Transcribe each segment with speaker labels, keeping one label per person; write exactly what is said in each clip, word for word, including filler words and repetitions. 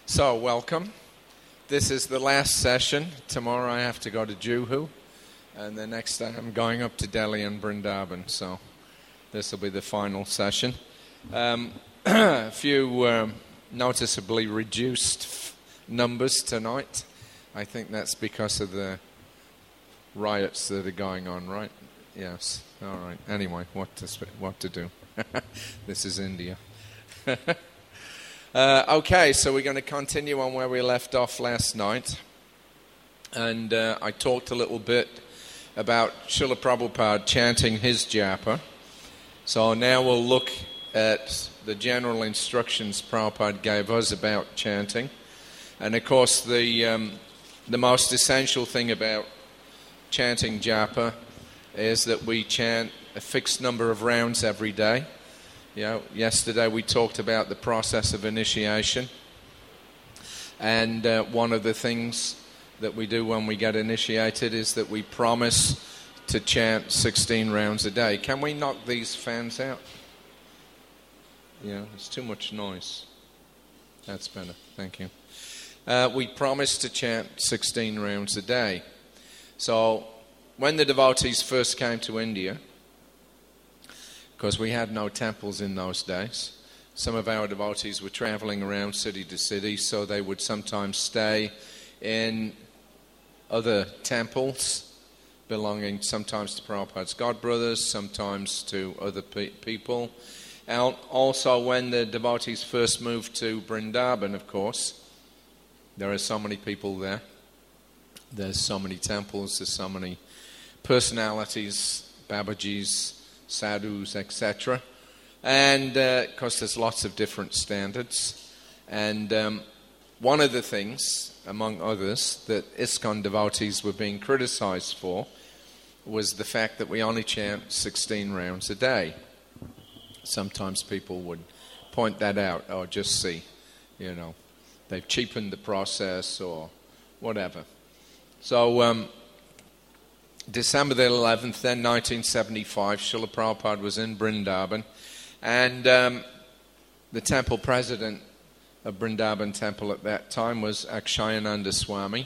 Speaker 1: So, welcome. This is the last session. Tomorrow I have to go to Juhu, and the next day I'm going up to Delhi and Vrindavan, so this will be the final session. Um, a few um, noticeably reduced f- numbers tonight. I think that's because of the riots that are going on, right? Yes. All right. Anyway, what to sp- what to do? This is India. uh, okay, so we're going to continue on where we left off last night, and uh, I talked a little bit about Srila Prabhupada chanting his japa. So now we'll look at the general instructions Prabhupada gave us about chanting, and of course the um, the most essential thing about chanting japa is that we chant a fixed number of rounds every day. You know, yesterday we talked about the process of initiation, and uh, one of the things that we do when we get initiated is that we promise to chant sixteen rounds a day. Can we knock these fans out? Yeah, there's too much noise. That's better, thank you. Uh, we promise to chant sixteen rounds a day. So when the devotees first came to India, because we had no temples in those days, some of our devotees were traveling around city to city, so they would sometimes stay in other temples belonging sometimes to Prabhupada's godbrothers, sometimes to other pe- people. And also when the devotees first moved to Vrindavan, of course, there are so many people there. There's so many temples, there's so many personalities, Babajis, sadhus, et cetera. And uh, of course there's lots of different standards. And um, one of the things, among others, that ISKCON devotees were being criticized for was the fact that we only chant sixteen rounds a day. Sometimes people would point that out, or just see, you know, they've cheapened the process or whatever. So, um, December the eleventh, then nineteen seventy-five, Srila Prabhupada was in Vrindavan, and um, the temple president of Vrindavan temple at that time was Akshayananda Swami.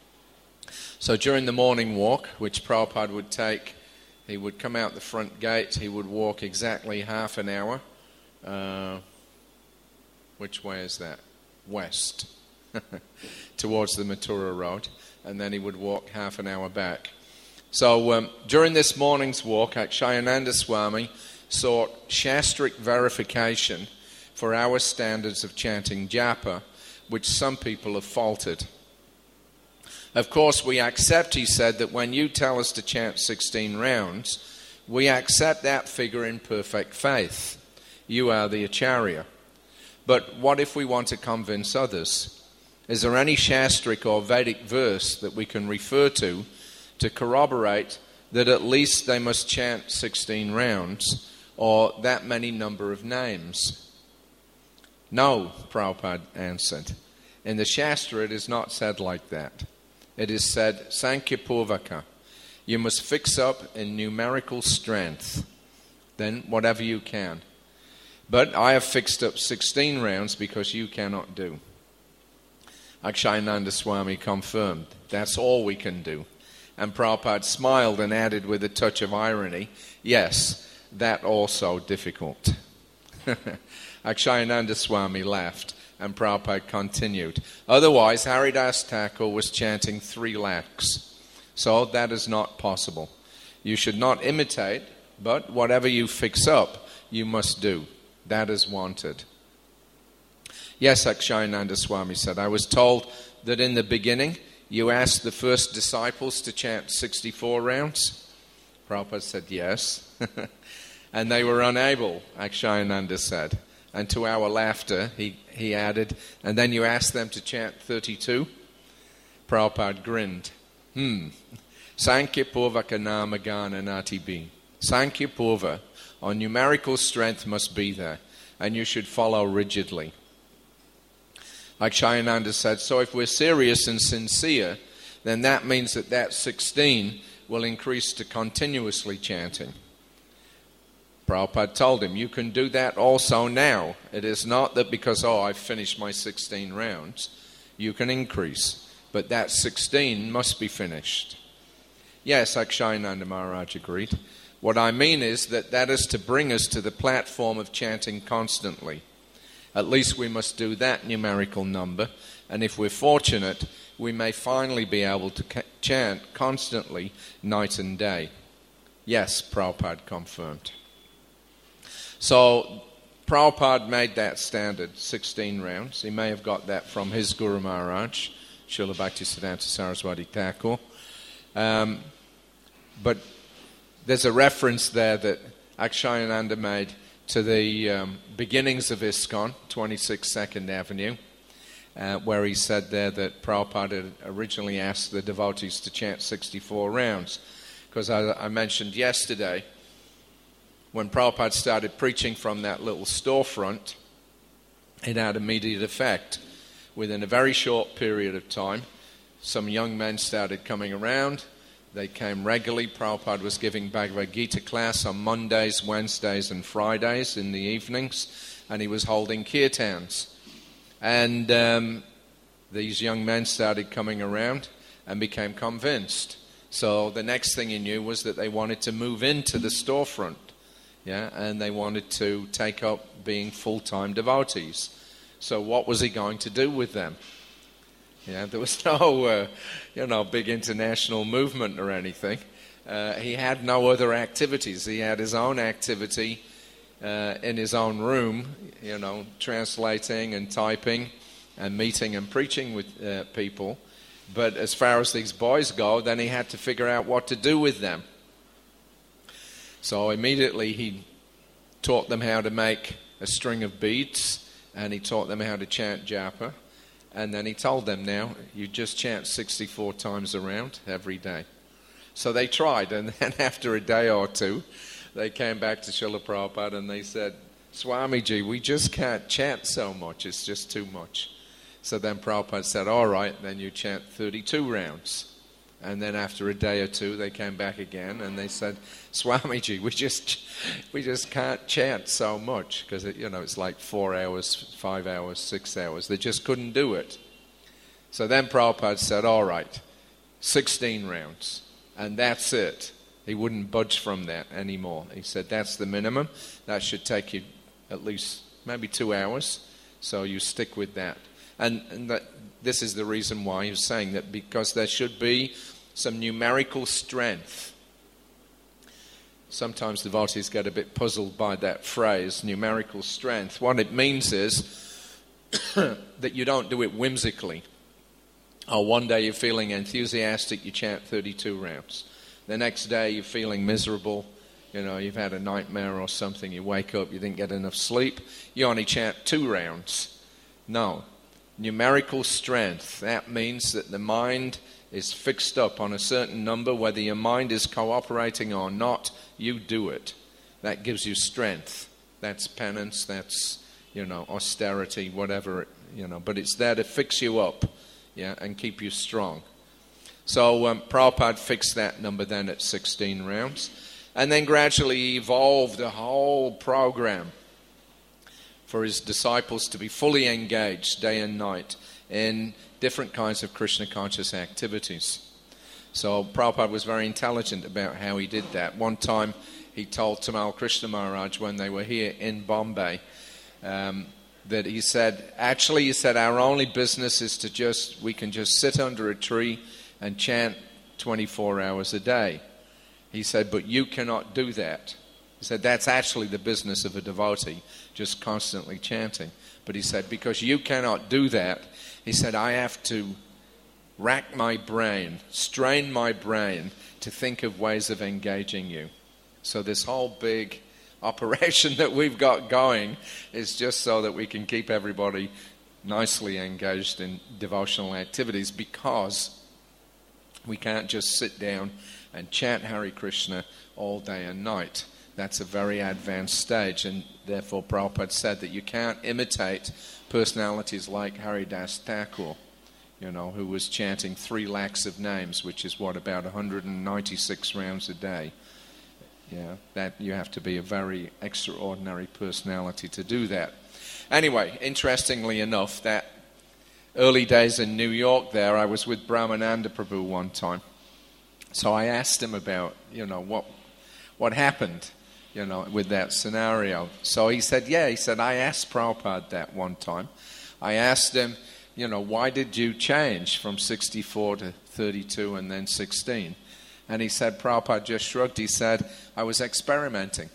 Speaker 1: So during the morning walk, which Prabhupada would take, he would come out the front gate, he would walk exactly half an hour. Uh, which way is that? West. Towards the Mathura road. And then he would walk half an hour back. So um, during this morning's walk, Akshayananda Swami sought shastric verification for our standards of chanting japa, which some people have faulted. Of course, we accept, he said, that when you tell us to chant sixteen rounds, we accept that figure in perfect faith. You are the Acharya. But what if we want to convince others? Is there any shastric or Vedic verse that we can refer to to corroborate that at least they must chant sixteen rounds or that many number of names? No, Prabhupada answered. In the Shastra it is not said like that. It is said, Sankhya Purvaka. You must fix up in numerical strength, then whatever you can. But I have fixed up sixteen rounds because you cannot do. Akshayananda Swami confirmed, that's all we can do. And Prabhupada smiled and added with a touch of irony, yes, that also difficult. Akshayananda Swami laughed, and Prabhupada continued. Otherwise, Haridas Thakur was chanting three lakhs. So that is not possible. You should not imitate, but whatever you fix up, you must do. That is wanted. Yes, Akshayananda Swami said, I was told that in the beginning you asked the first disciples to chant sixty-four rounds. Prabhupada said, yes. And they were unable, Akshayananda said. And to our laughter, he, he added, and then you asked them to chant thirty-two? Prabhupada grinned. Hmm. Sankhya Purvaka Nama Gana Nati Bi. Sankhya Purva, or numerical strength must be there, and you should follow rigidly. Akshayananda said, so if we're serious and sincere, then that means that that sixteen will increase to continuously chanting. Prabhupada told him, you can do that also now. It is not that because, oh, I've finished my sixteen rounds, you can increase. But that sixteen must be finished. Yes, Akshayananda Maharaj agreed. What I mean is that that is to bring us to the platform of chanting constantly. At least we must do that numerical number. And if we're fortunate, we may finally be able to ca- chant constantly night and day. Yes, Prabhupada confirmed. So Prabhupada made that standard, sixteen rounds. He may have got that from his Guru Maharaj, Srila Bhaktisiddhanta Saraswati Thakur. Um, but there's a reference there that Akshayananda made to the um, beginnings of ISKCON, twenty-six Second Avenue, uh, where he said there that Prabhupada had originally asked the devotees to chant sixty-four rounds. Because I, I mentioned yesterday, when Prabhupada started preaching from that little storefront, it had immediate effect. Within a very short period of time, some young men started coming around. They came regularly. Prabhupada was giving Bhagavad Gita class on Mondays, Wednesdays, and Fridays in the evenings, and he was holding kirtans. And um, these young men started coming around and became convinced. So the next thing he knew was that they wanted to move into the storefront. Yeah, and they wanted to take up being full-time devotees. So what was he going to do with them? Yeah, there was no, uh, you know, big international movement or anything. Uh, he had no other activities. He had his own activity uh, in his own room, you know, translating and typing and meeting and preaching with uh, people. But as far as these boys go, then he had to figure out what to do with them. So immediately he taught them how to make a string of beads, and he taught them how to chant japa. And then he told them, now, you just chant sixty-four times around every day. So they tried, and then after a day or two, they came back to Srila Prabhupada and they said, Swamiji, we just can't chant so much, it's just too much. So then Prabhupada said, all right, then you chant thirty-two rounds. And then after a day or two, they came back again and they said, Swamiji, we just we just can't chant so much because, you know, it's like four hours, five hours, six hours. They just couldn't do it. So then Prabhupada said, all right, sixteen rounds. And that's it. He wouldn't budge from that anymore. He said, that's the minimum. That should take you at least maybe two hours. So you stick with that. And, and that, this is the reason why he was saying that, because there should be some numerical strength. Sometimes devotees get a bit puzzled by that phrase, numerical strength. What it means is that you don't do it whimsically. Oh, one day you're feeling enthusiastic, you chant thirty-two rounds. The next day you're feeling miserable, you know, you've had a nightmare or something, you wake up, you didn't get enough sleep, you only chant two rounds. No. Numerical strength, that means that the mind is fixed up on a certain number. Whether your mind is cooperating or not, you do it. That gives you strength. That's penance, that's, you know, austerity, whatever, you know. But it's there to fix you up, yeah, and keep you strong. So um, Prabhupada fixed that number then at sixteen rounds. And then gradually evolved a whole program for his disciples to be fully engaged day and night in different kinds of Krishna conscious activities. So Prabhupada was very intelligent about how he did that. One time he told Tamal Krishna Maharaj when they were here in Bombay um, that he said, actually he said, our only business is to just, we can just sit under a tree and chant twenty-four hours a day. He said, but you cannot do that. He said, that's actually the business of a devotee, just constantly chanting. But he said, because you cannot do that, he said, I have to rack my brain, strain my brain to think of ways of engaging you. So this whole big operation that we've got going is just so that we can keep everybody nicely engaged in devotional activities, because we can't just sit down and chant Hare Krishna all day and night. That's a very advanced stage, and therefore Prabhupada said that you can't imitate personalities like Haridas Thakur, you know, who was chanting three lakhs of names, which is what, about one hundred ninety-six rounds a day. Yeah, that you have to be a very extraordinary personality to do that. Anyway, interestingly enough, that early days in New York there, I was with Brahmananda Prabhu one time. So I asked him about, you know, what what happened, you know, with that scenario. So he said, yeah, he said, I asked Prabhupada that one time. I asked him, you know, why did you change from sixty-four to thirty-two and then sixteen? And he said, Prabhupada just shrugged. He said, I was experimenting.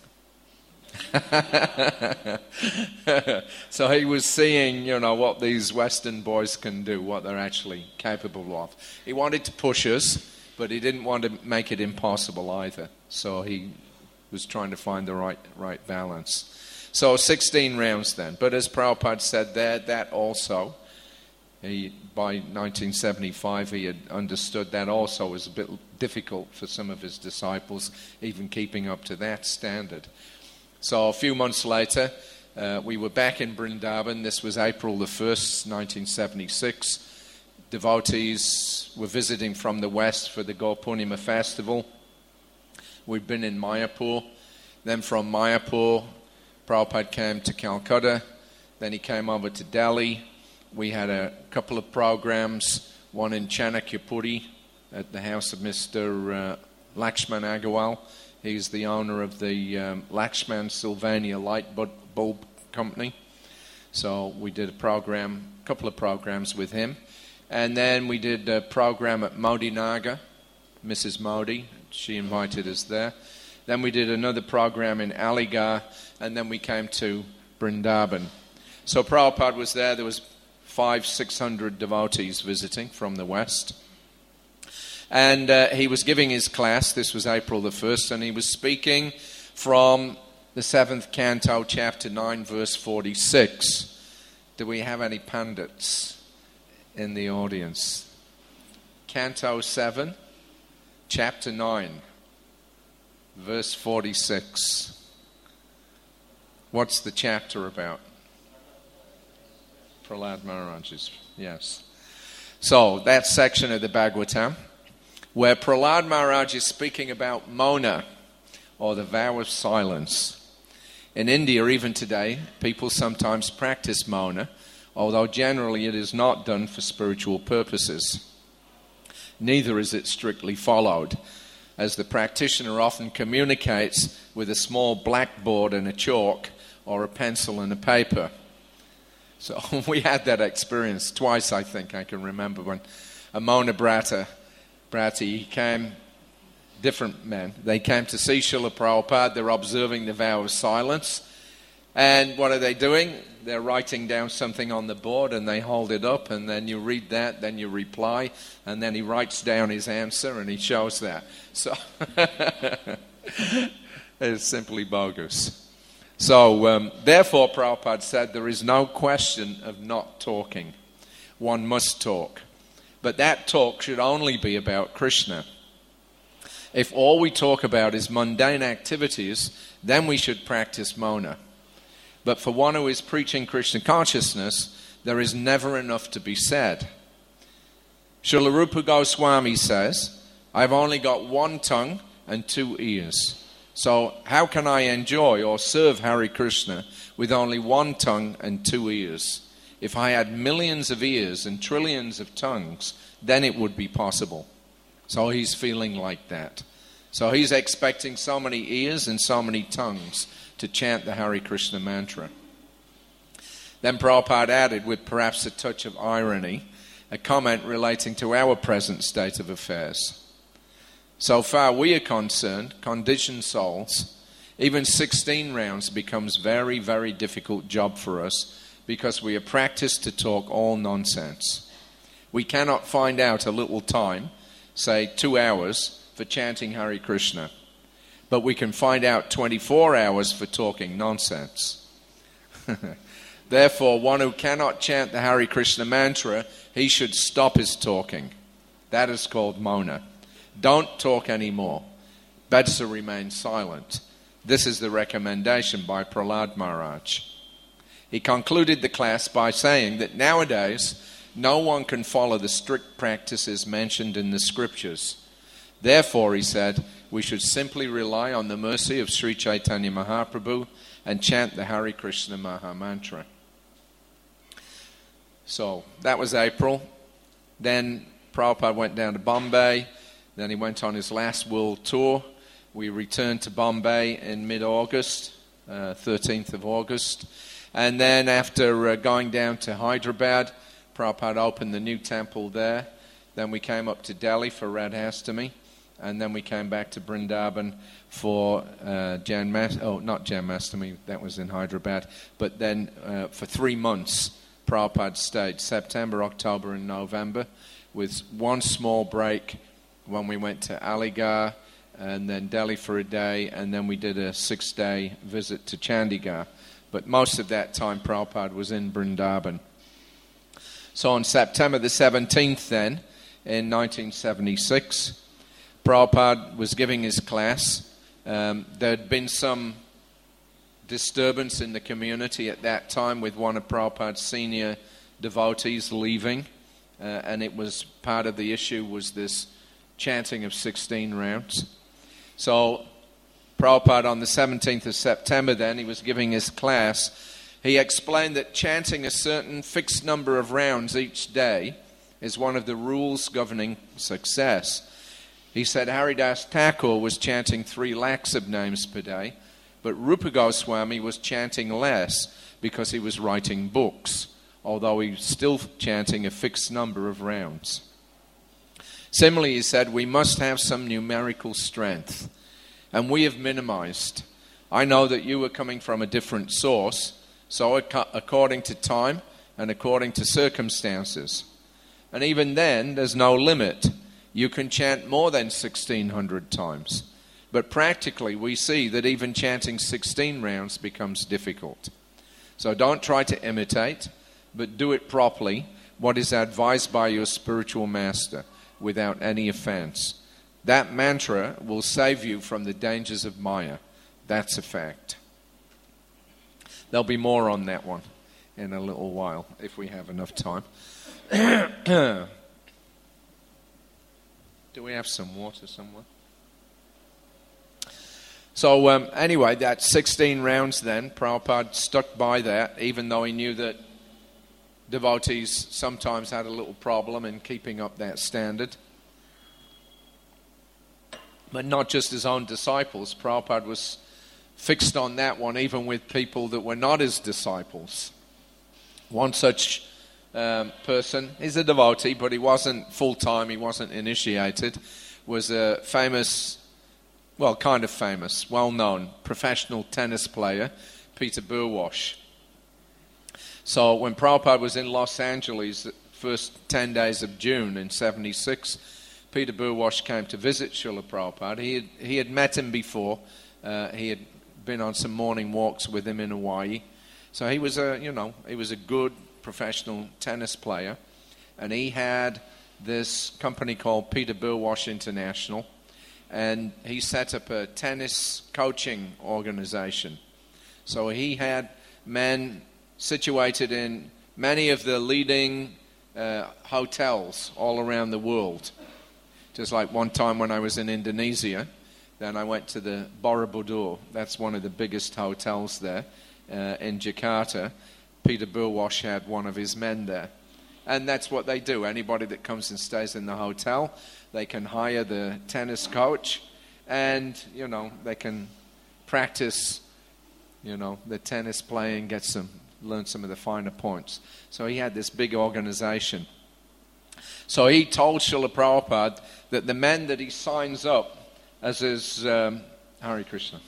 Speaker 1: So he was seeing, you know, what these Western boys can do, what they're actually capable of. He wanted to push us, but he didn't want to make it impossible either. So he was trying to find the right right balance. So sixteen rounds then. But as Prabhupada said there, that also, he, by nineteen seventy-five, he had understood that also was a bit difficult for some of his disciples, even keeping up to that standard. So a few months later, uh, we were back in Vrindavan. This was April the first, nineteen seventy-six. Devotees were visiting from the west for the Gaur Purnima festival. We'd been in Mayapur. Then from Mayapur, Prabhupada came to Calcutta. Then he came over to Delhi. We had a couple of programs, one in Chanakyapuri at the house of Mister Uh, Lakshman Agarwal. He's the owner of the um, Lakshman Sylvania Light Bulb Company. So we did a program, a couple of programs with him. And then we did a program at Modi Nagar, Missus Modi. She invited us there. Then we did another program in Aligarh, and then we came to Vrindavan. So Prabhupada was there. There was five, six hundred devotees visiting from the west. And uh, he was giving his class. This was April the first, and he was speaking from the seventh canto, chapter nine, verse forty-six. Do we have any pandits in the audience? Canto seven, chapter nine, verse forty-six. What's the chapter about? Prahlad Maharaj's, yes. So, that section of the Bhagavatam, where Prahlad Maharaj is speaking about Mauna, or the vow of silence. In India, even today, people sometimes practice Mauna, although generally it is not done for spiritual purposes. Neither is it strictly followed, as the practitioner often communicates with a small blackboard and a chalk, or a pencil and a paper. So we had that experience twice, I think, I can remember, when a Mauna Brata, Brati came, different men, they came to see Srila Prabhupada. They're observing the vow of silence. And what are they doing? They're writing down something on the board, and they hold it up, and then you read that, then you reply, and then he writes down his answer, and he shows that. So it's simply bogus. So, um, therefore, Prabhupada said, there is no question of not talking. One must talk. But that talk should only be about Krishna. If all we talk about is mundane activities, then we should practice Mauna. But for one who is preaching Krishna consciousness, there is never enough to be said. Srila Rupa Goswami says, I've only got one tongue and two ears. So how can I enjoy or serve Hare Krishna with only one tongue and two ears? If I had millions of ears and trillions of tongues, then it would be possible. So he's feeling like that. So he's expecting so many ears and so many tongues to chant the Hare Krishna mantra. Then Prabhupada added, with perhaps a touch of irony, a comment relating to our present state of affairs. So far we are concerned, conditioned souls, even sixteen rounds becomes very, very difficult job for us because we are practiced to talk all nonsense. We cannot find out a little time, say two hours, for chanting Hare Krishna. But we can find out twenty-four hours for talking nonsense. Therefore, one who cannot chant the Hare Krishna mantra, he should stop his talking. That is called Mauna. Don't talk anymore. Better to remain silent. This is the recommendation by Prahlad Maharaj. He concluded the class by saying that nowadays, no one can follow the strict practices mentioned in the scriptures. Therefore, he said, we should simply rely on the mercy of Sri Chaitanya Mahaprabhu and chant the Hare Krishna Maha Mantra. So that was April. Then Prabhupada went down to Bombay. Then he went on his last world tour. We returned to Bombay in mid-August, uh, thirteenth of August. And then after uh, going down to Hyderabad, Prabhupada opened the new temple there. Then we came up to Delhi for Radhastami. And then we came back to Vrindavan for uh, Janmastami. Oh, not Janmastami, that was in Hyderabad. But then uh, for three months, Prabhupada stayed, September, October, and November, with one small break when we went to Aligarh, and then Delhi for a day, and then we did a six-day visit to Chandigarh. But most of that time, Prabhupada was in Vrindavan. So on September the seventeenth then, in nineteen seventy-six, Prabhupada was giving his class. Um, there had been some disturbance in the community at that time with one of Prabhupada's senior devotees leaving, uh, and it was part of the issue was this chanting of sixteen rounds. So Prabhupada on the seventeenth of September then, he was giving his class. He explained that chanting a certain fixed number of rounds each day is one of the rules governing success. He said Haridas Thakur was chanting three lakhs of names per day, but Rupa Goswami was chanting less because he was writing books, although he was still chanting a fixed number of rounds. Similarly, he said, we must have some numerical strength, and we have minimized. I know that you are coming from a different source, so according to time and according to circumstances. And even then, there's no limit. You can chant more than sixteen hundred times. But practically, we see that even chanting sixteen rounds becomes difficult. So don't try to imitate, but do it properly, what is advised by your spiritual master, without any offense. That mantra will save you from the dangers of Maya. That's a fact. There'll be more on that one in a little while, if we have enough time. Do we have some water somewhere? So um, anyway, that sixteen rounds then, Prabhupada stuck by that, even though he knew that devotees sometimes had a little problem in keeping up that standard. But not just his own disciples. Prabhupada was fixed on that one, even with people that were not his disciples. One such um, person, he's a devotee, but he wasn't full-time, he wasn't initiated, was a famous, well, kind of famous, well-known professional tennis player, Peter Burwash. So when Prabhupada was in Los Angeles, the first ten days of June in seventy-six, Peter Burwash came to visit Srila Prabhupada. He had, he had met him before. Uh, he had been on some morning walks with him in Hawaii. So he was a, you know, he was a good professional tennis player. And he had this company called Peter Burwash International. And he set up a tennis coaching organization. So he had men situated in many of the leading uh, hotels all around the world. Just like one time when I was in Indonesia, then I went to the Borobudur. That's one of the biggest hotels there uh, in Jakarta. Peter Burwash had one of his men there. And that's what they do. Anybody that comes and stays in the hotel, they can hire the tennis coach and, you know, they can practice, you know, the tennis playing, get some, learn some of the finer points. So he had this big organization. So he told Srila Prabhupada that the men that he signs up as his, um, Hare Krishna,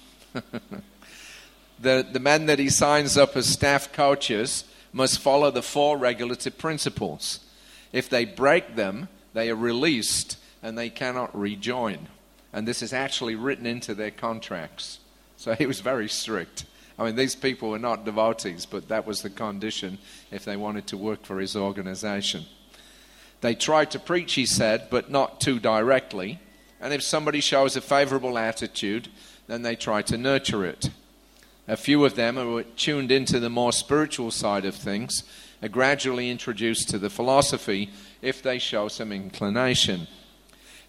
Speaker 1: the, the men that he signs up as staff coaches must follow the four regulative principles. If they break them, they are released and they cannot rejoin. And this is actually written into their contracts. So he was very strict. I mean, these people were not devotees, but that was the condition if they wanted to work for his organization. They tried to preach, he said, but not too directly. And if somebody shows a favorable attitude, then they try to nurture it. A few of them who are tuned into the more spiritual side of things are gradually introduced to the philosophy if they show some inclination.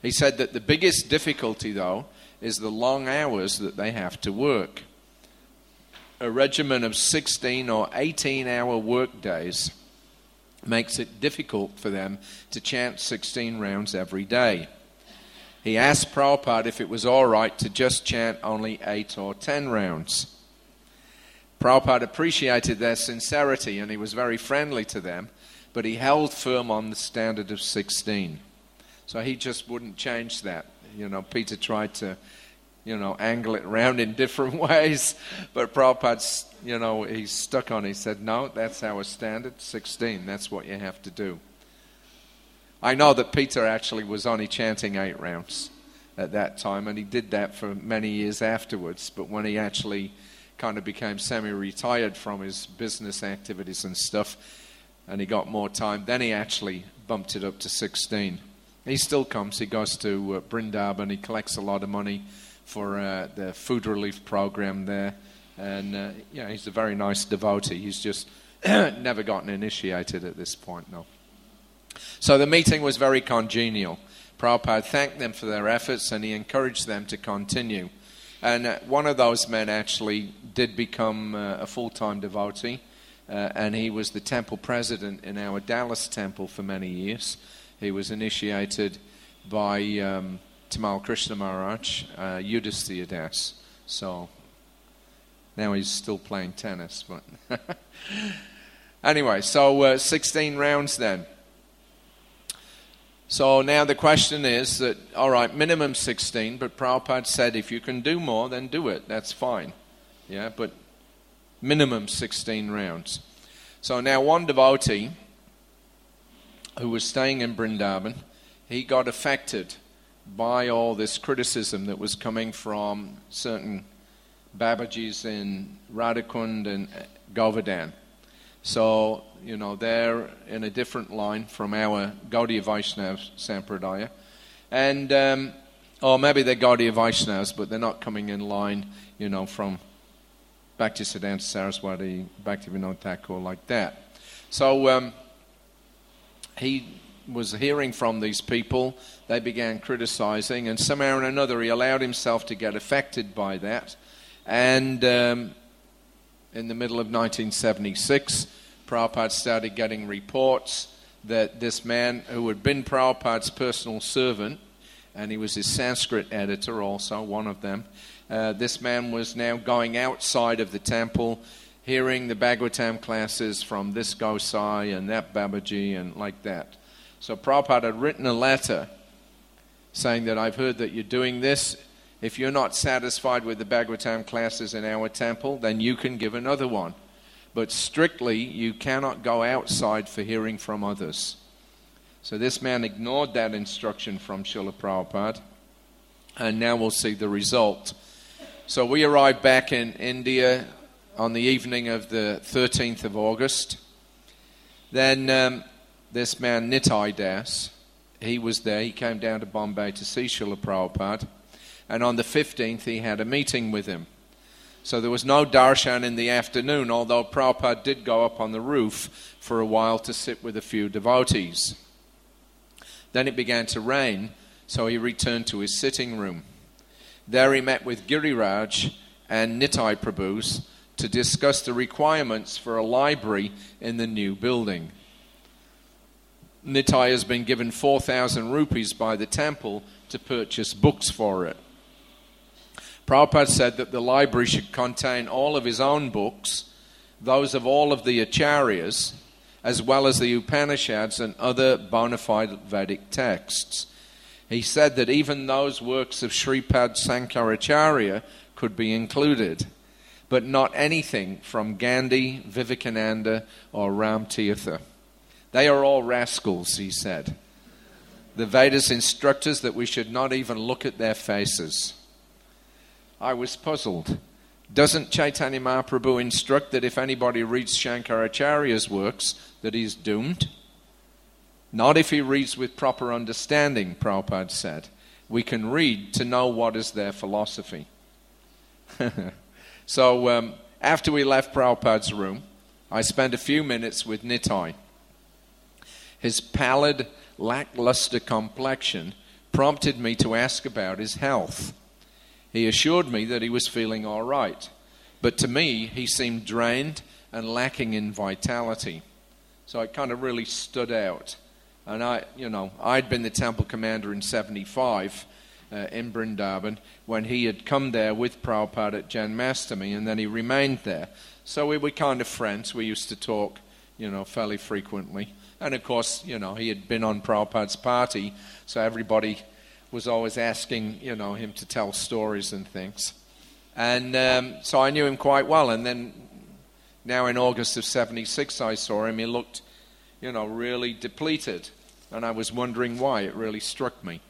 Speaker 1: He said that the biggest difficulty, though, is the long hours that they have to work. A regimen of sixteen or eighteen-hour work days makes it difficult for them to chant sixteen rounds every day. He asked Prabhupada if it was all right to just chant only eight or ten rounds. Prabhupada appreciated their sincerity and he was very friendly to them, but he held firm on the standard of sixteen. So he just wouldn't change that. You know, Peter tried to, you know, angle it around in different ways, but Prabhupada, you know, he's stuck on it. He said, no, that's our standard, sixteen. That's what you have to do. I know that Peter actually was only chanting eight rounds at that time, and he did that for many years afterwards, but when he actually kind of became semi-retired from his business activities and stuff, and he got more time, then he actually bumped it up to sixteen. He still comes. He goes to uh, Vrindavan. He collects a lot of money for uh, the food relief program there. And, uh, yeah, he's a very nice devotee. He's just never gotten initiated at this point, no. So the meeting was very congenial. Prabhupada thanked them for their efforts and he encouraged them to continue. And uh, one of those men actually did become uh, a full-time devotee. Uh, and he was the temple president in our Dallas temple for many years. He was initiated by um, Tamal Krishna Maharaj, uh, Yudhisthira Das. So now he's still playing tennis. But anyway, so uh, sixteen rounds then. So now the question is that, all right, minimum sixteen, but Prabhupada said if you can do more, then do it. That's fine. Yeah, but minimum sixteen rounds. So now one devotee who was staying in Vrindavan, he got affected by all this criticism that was coming from certain Babajis in Radhakund and Govardhan. So, you know, they're in a different line from our Gaudiya Vaishnava Sampradaya. And, um, or maybe they're Gaudiya Vaishnavas, but they're not coming in line, you know, from Bhaktisiddhanta Saraswati, Bhaktivinoda Thakur, like that. So, um, he was hearing from these people. They began criticizing, and somehow or another he allowed himself to get affected by that. And um, in the middle of nineteen seventy-six, Prabhupada started getting reports that this man, who had been Prabhupada's personal servant, and he was his Sanskrit editor also, one of them, uh, this man was now going outside of the temple, hearing the Bhagavatam classes from this Gosai and that Babaji and like that. So Prabhupada had written a letter saying that I've heard that you're doing this. If you're not satisfied with the Bhagavatam classes in our temple, then you can give another one. But strictly, you cannot go outside for hearing from others. So this man ignored that instruction from Srila Prabhupada, and now we'll see the result. So we arrived back in India on the evening of the thirteenth of August. Then um, this man, Nitai Das, he was there. He came down to Bombay to see Srila Prabhupada. And on the fifteenth, he had a meeting with him. So there was no darshan in the afternoon, although Prabhupada did go up on the roof for a while to sit with a few devotees. Then it began to rain, so he returned to his sitting room. There he met with Giriraj and Nitai Prabhus to discuss the requirements for a library in the new building. Nitai has been given four thousand rupees by the temple to purchase books for it. Prabhupada said that the library should contain all of his own books, those of all of the acharyas, as well as the Upanishads and other bona fide Vedic texts. He said that even those works of Sripad Sankaracharya could be included, but not anything from Gandhi, Vivekananda, or Ram Tirtha. They are all rascals, he said. The Vedas instruct us that we should not even look at their faces. I was puzzled. Doesn't Chaitanya Mahaprabhu instruct that if anybody reads Shankaracharya's works, that he's doomed? Not if he reads with proper understanding, Prabhupada said. We can read to know what is their philosophy. So um, after we left Prabhupada's room, I spent a few minutes with Nitai. His pallid, lackluster complexion prompted me to ask about his health. He assured me that he was feeling all right, but to me, he seemed drained and lacking in vitality. So it kind of really stood out. And I, you know, I'd been the temple commander in seventy-five uh, in Vrindavan when he had come there with Prabhupada at Janmashtami, and then he remained there. So we were kind of friends. We used to talk, you know, fairly frequently. And of course, you know, he had been on Prabhupada's party, so everybody was always asking, you know, him to tell stories and things. And um, so I knew him quite well. And then now in August of seventy-six, I saw him. He looked, you know, really depleted. And I was wondering why. It really struck me.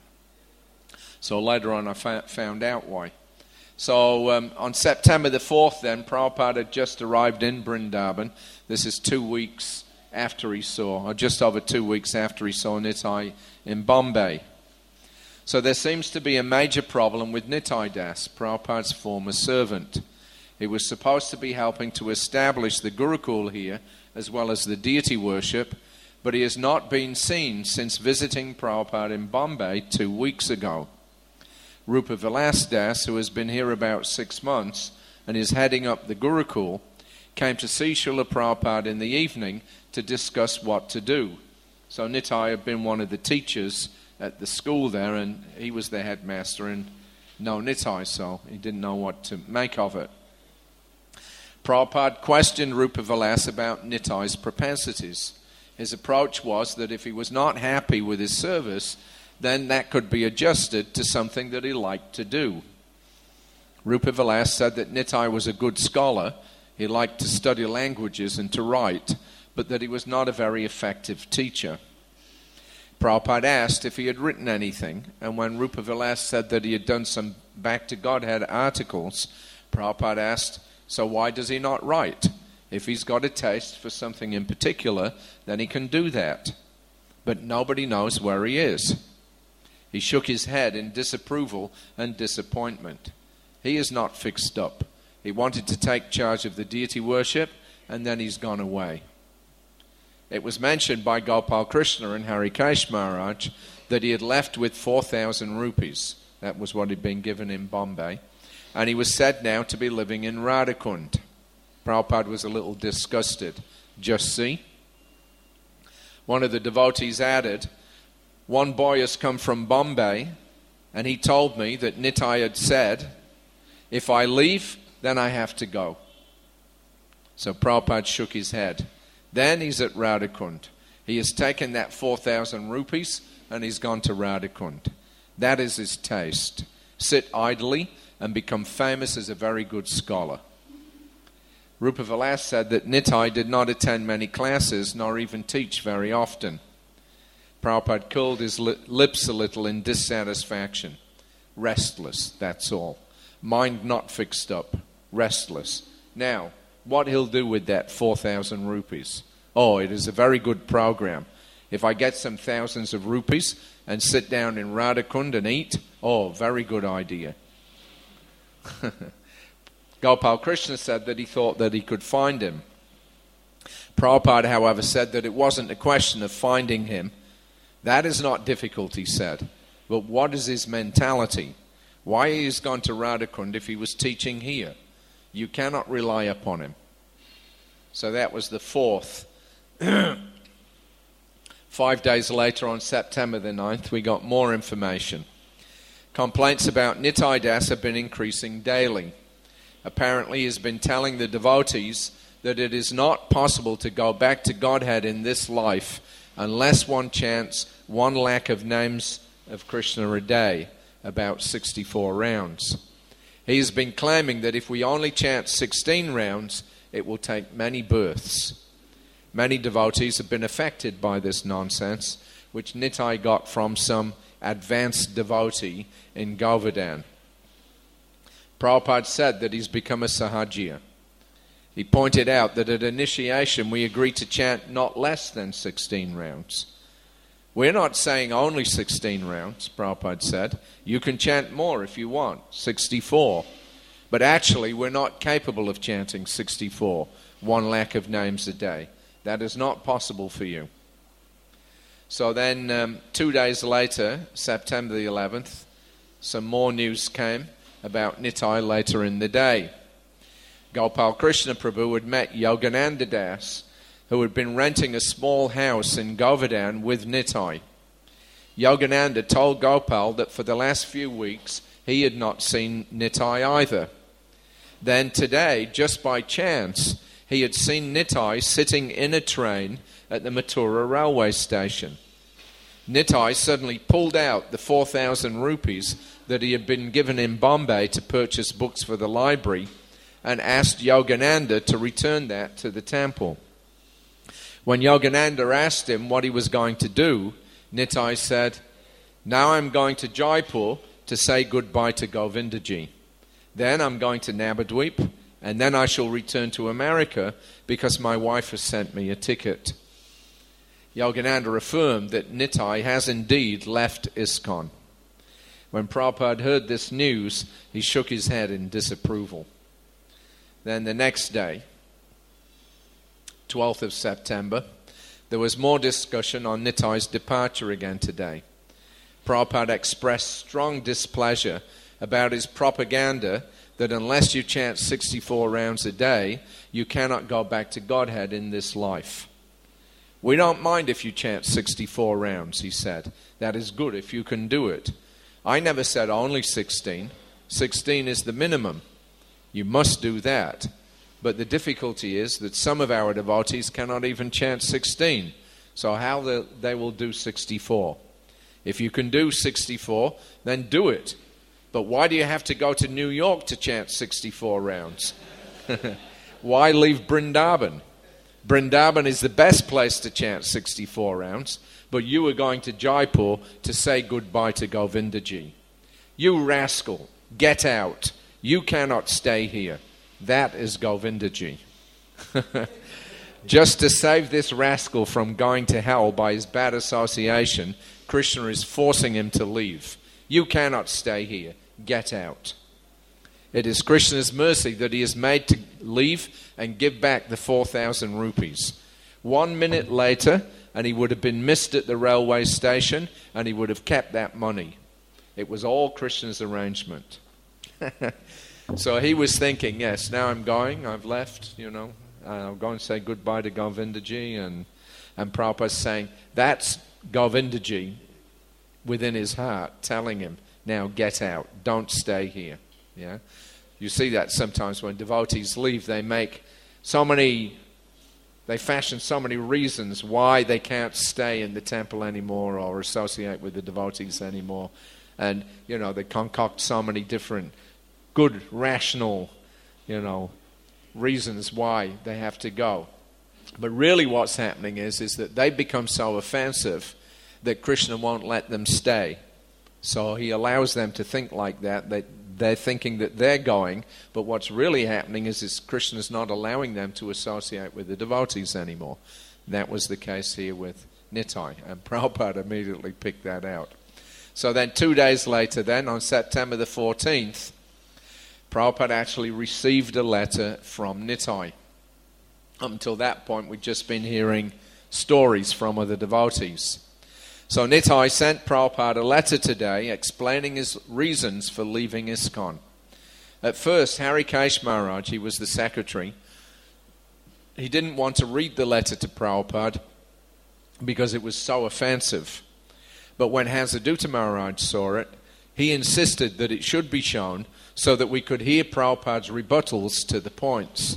Speaker 1: So later on, I fa- found out why. So um, on September the fourth then, Prabhupada had just arrived in Vrindavan. This is two weeks after he saw, or just over two weeks after he saw Nitai in Bombay. So there seems to be a major problem with Nitai Das, Prabhupada's former servant. He was supposed to be helping to establish the Gurukul here, as well as the deity worship, but he has not been seen since visiting Prabhupada in Bombay two weeks ago. Rupa Vilas Das, who has been here about six months and is heading up the Gurukul, came to see Srila Prabhupada in the evening to discuss what to do. So Nitai had been one of the teachers at the school there, and he was the headmaster, and no Nitai, so he didn't know what to make of it. Prabhupada questioned Rupa Vilas about Nitai's propensities. His approach was that if he was not happy with his service, then that could be adjusted to something that he liked to do. Rupa Vilas said that Nitai was a good scholar, he liked to study languages and to write, but that he was not a very effective teacher. Prabhupada asked if he had written anything, and when Rupa Vilas said that he had done some Back to Godhead articles, Prabhupada asked, so why does he not write? If he's got a taste for something in particular, then he can do that. But nobody knows where he is. He shook his head in disapproval and disappointment. He is not fixed up. He wanted to take charge of the deity worship, and then he's gone away. It was mentioned by Gopal Krishna and Harikesh Maharaj that he had left with four thousand rupees. That was what he'd been given in Bombay. And he was said now to be living in Radhakund. Prabhupada was a little disgusted. Just see? One of the devotees added, one boy has come from Bombay, and he told me that Nitai had said, if I leave, then I have to go. So Prabhupada shook his head. Then he's at Radhakund. He has taken that four thousand rupees and he's gone to Radhakund. That is his taste. Sit idly and become famous as a very good scholar. Rupa Vilas said that Nitai did not attend many classes nor even teach very often. Prabhupada curled his li- lips a little in dissatisfaction. Restless, that's all. Mind not fixed up. Restless. Now, what he'll do with that four thousand rupees. Oh, it is a very good program. If I get some thousands of rupees and sit down in Radhakund and eat, oh, very good idea. Gopal Krishna said that he thought that he could find him. Prabhupada, however, said that it wasn't a question of finding him. That is not difficult, he said. But what is his mentality? Why he has gone to Radhakund if he was teaching here? You cannot rely upon him. So that was the fourth. Five days later, on September the ninth, we got more information. Complaints about Nitai Das have been increasing daily. Apparently, he has been telling the devotees that it is not possible to go back to Godhead in this life unless one chants one lakh of names of Krishna a day, about sixty-four rounds. He has been claiming that if we only chant sixteen rounds, it will take many births. Many devotees have been affected by this nonsense, which Nitai got from some advanced devotee in Govardhan. Prabhupada said that he's become a sahajiya. He pointed out that at initiation we agreed to chant not less than sixteen rounds. We're not saying only sixteen rounds, Prabhupada said. You can chant more if you want, sixty-four. But actually we're not capable of chanting sixty-four, one lakh of names a day. That is not possible for you. So then um, two days later, September the eleventh, some more news came about Nitai later in the day. Gopal Krishna Prabhu had met Yogananda Das, who had been renting a small house in Govardhan with Nitai. Yogananda told Gopal that for the last few weeks he had not seen Nitai either. Then today, just by chance, he had seen Nitai sitting in a train at the Mathura railway station. Nitai suddenly pulled out the four thousand rupees that he had been given in Bombay to purchase books for the library and asked Yogananda to return that to the temple. When Yogananda asked him what he was going to do, Nitai said, "Now I'm going to Jaipur to say goodbye to Govindaji. Then I'm going to Navadvip, and then I shall return to America because my wife has sent me a ticket." Yogananda affirmed that Nitai has indeed left ISKCON. When Prabhupada heard this news, he shook his head in disapproval. Then the next day, twelfth of September, there was more discussion on Nitai's departure again today. Prabhupada expressed strong displeasure about his propaganda that unless you chant sixty-four rounds a day, you cannot go back to Godhead in this life. "We don't mind if you chant sixty-four rounds," he said. "That is good if you can do it. I never said only sixteen. sixteen is the minimum. You must do that. But the difficulty is that some of our devotees cannot even chant sixteen. So how the, they will do sixty-four? If you can do sixty-four, then do it. But why do you have to go to New York to chant sixty-four rounds? Why leave Vrindavan? Vrindavan is the best place to chant sixty-four rounds, but you are going to Jaipur to say goodbye to Govindaji. You rascal, get out. You cannot stay here. That is Govindaji." Just to save this rascal from going to hell by his bad association, Krishna is forcing him to leave. "You cannot stay here. Get out." It is Krishna's mercy that he is made to leave and give back the four thousand rupees. One minute later, and he would have been missed at the railway station, and he would have kept that money. It was all Krishna's arrangement. So he was thinking, yes, now I'm going, I've left, you know, I'll go and say goodbye to Govindaji, and, and Prabhupada's saying, that's Govindaji within his heart, telling him, now get out, don't stay here. Yeah, you see that sometimes when devotees leave, they make so many, they fashion so many reasons why they can't stay in the temple anymore or associate with the devotees anymore. And, you know, they concoct so many different good, rational, you know, reasons why they have to go. But really what's happening is, is that they become so offensive that Krishna won't let them stay. So he allows them to think like that. They, they're thinking that they're going, but what's really happening is, is Krishna's not allowing them to associate with the devotees anymore. That was the case here with Nitai, and Prabhupada immediately picked that out. So then two days later then, on September the fourteenth, Prabhupada actually received a letter from Nitai. Up until that point, we'd just been hearing stories from other devotees. So Nitai sent Prabhupada a letter today explaining his reasons for leaving ISKCON. At first, Harikesh Maharaj, he was the secretary, he didn't want to read the letter to Prabhupada because it was so offensive. But when Hasadutta Maharaj saw it, he insisted that it should be shown so that we could hear Prabhupada's rebuttals to the points.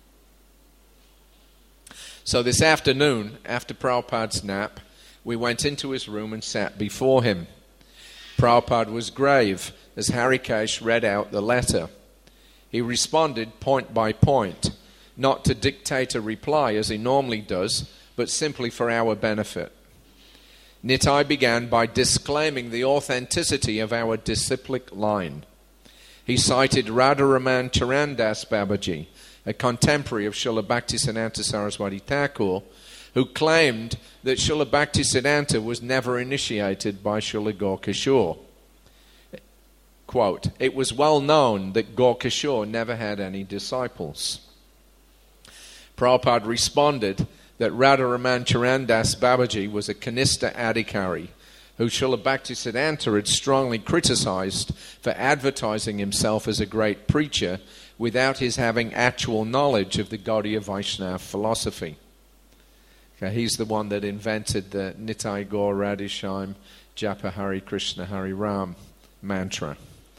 Speaker 1: So this afternoon, after Prabhupada's nap, we went into his room and sat before him. Prabhupada was grave as Harikesh read out the letter. He responded point by point, not to dictate a reply as he normally does, but simply for our benefit. Nitai began by disclaiming the authenticity of our disciplic line. He cited Radharaman Charandas Babaji, a contemporary of Srila Bhaktisiddhanta Saraswati Thakur, who claimed that Srila Bhaktisiddhanta was never initiated by Srila Gaurkishore. Quote, "It was well known that Gaurkishore never had any disciples." Prabhupada responded that Radharaman Charandas Babaji was a Kanista Adhikari who Srila Bhaktisiddhanta had strongly criticized for advertising himself as a great preacher without his having actual knowledge of the Gaudiya Vaishnava philosophy. Okay, he's the one that invented the Nitai Gaur Radhishyam Japa Hari Krishna Hari Ram mantra.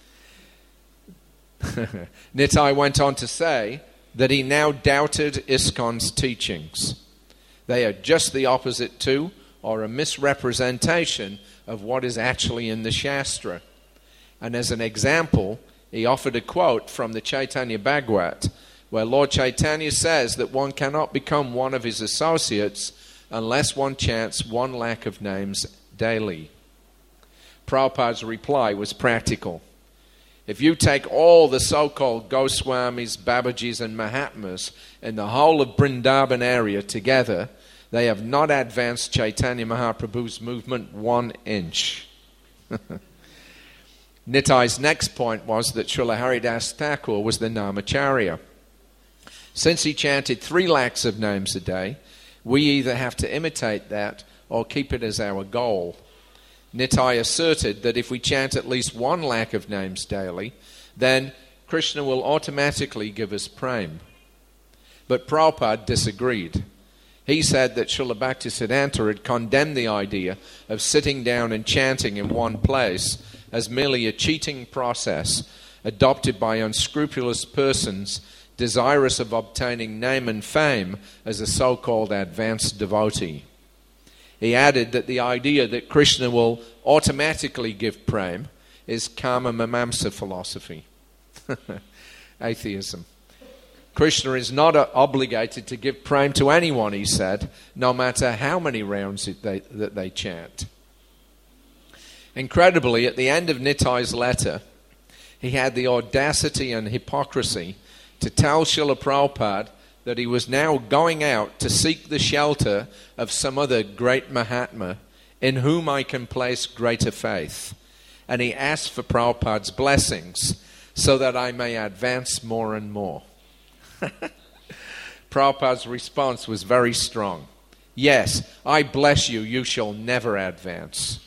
Speaker 1: Nitai went on to say that he now doubted ISKCON's teachings. They are just the opposite to, or a misrepresentation of what is actually in the Shastra. And as an example, he offered a quote from the Chaitanya Bhagavat, where Lord Chaitanya says that one cannot become one of his associates unless one chants one lakh of names daily. Prabhupada's reply was practical. If you take all the so-called Goswamis, Babajis and Mahatmas in the whole of Vrindavan area together, they have not advanced Chaitanya Mahaprabhu's movement one inch. Nitai's next point was that Srila Haridas Thakur was the Namacharya. Since he chanted three lakhs of names a day, we either have to imitate that or keep it as our goal. Nitai asserted that if we chant at least one lakh of names daily, then Krishna will automatically give us prem. But Prabhupada disagreed. He said that Srila Bhaktisiddhanta had condemned the idea of sitting down and chanting in one place as merely a cheating process adopted by unscrupulous persons desirous of obtaining name and fame as a so-called advanced devotee. He added that the idea that Krishna will automatically give prem is karma mimamsa philosophy, atheism. Krishna is not obligated to give prem to anyone, he said, no matter how many rounds it they, that they chant. Incredibly, at the end of Nitai's letter, he had the audacity and hypocrisy to tell Srila Prabhupada that he was now going out to seek the shelter of some other great Mahatma in whom I can place greater faith. And he asked for Prabhupada's blessings so that I may advance more and more. Prabhupada's response was very strong. Yes, I bless you, you shall never advance.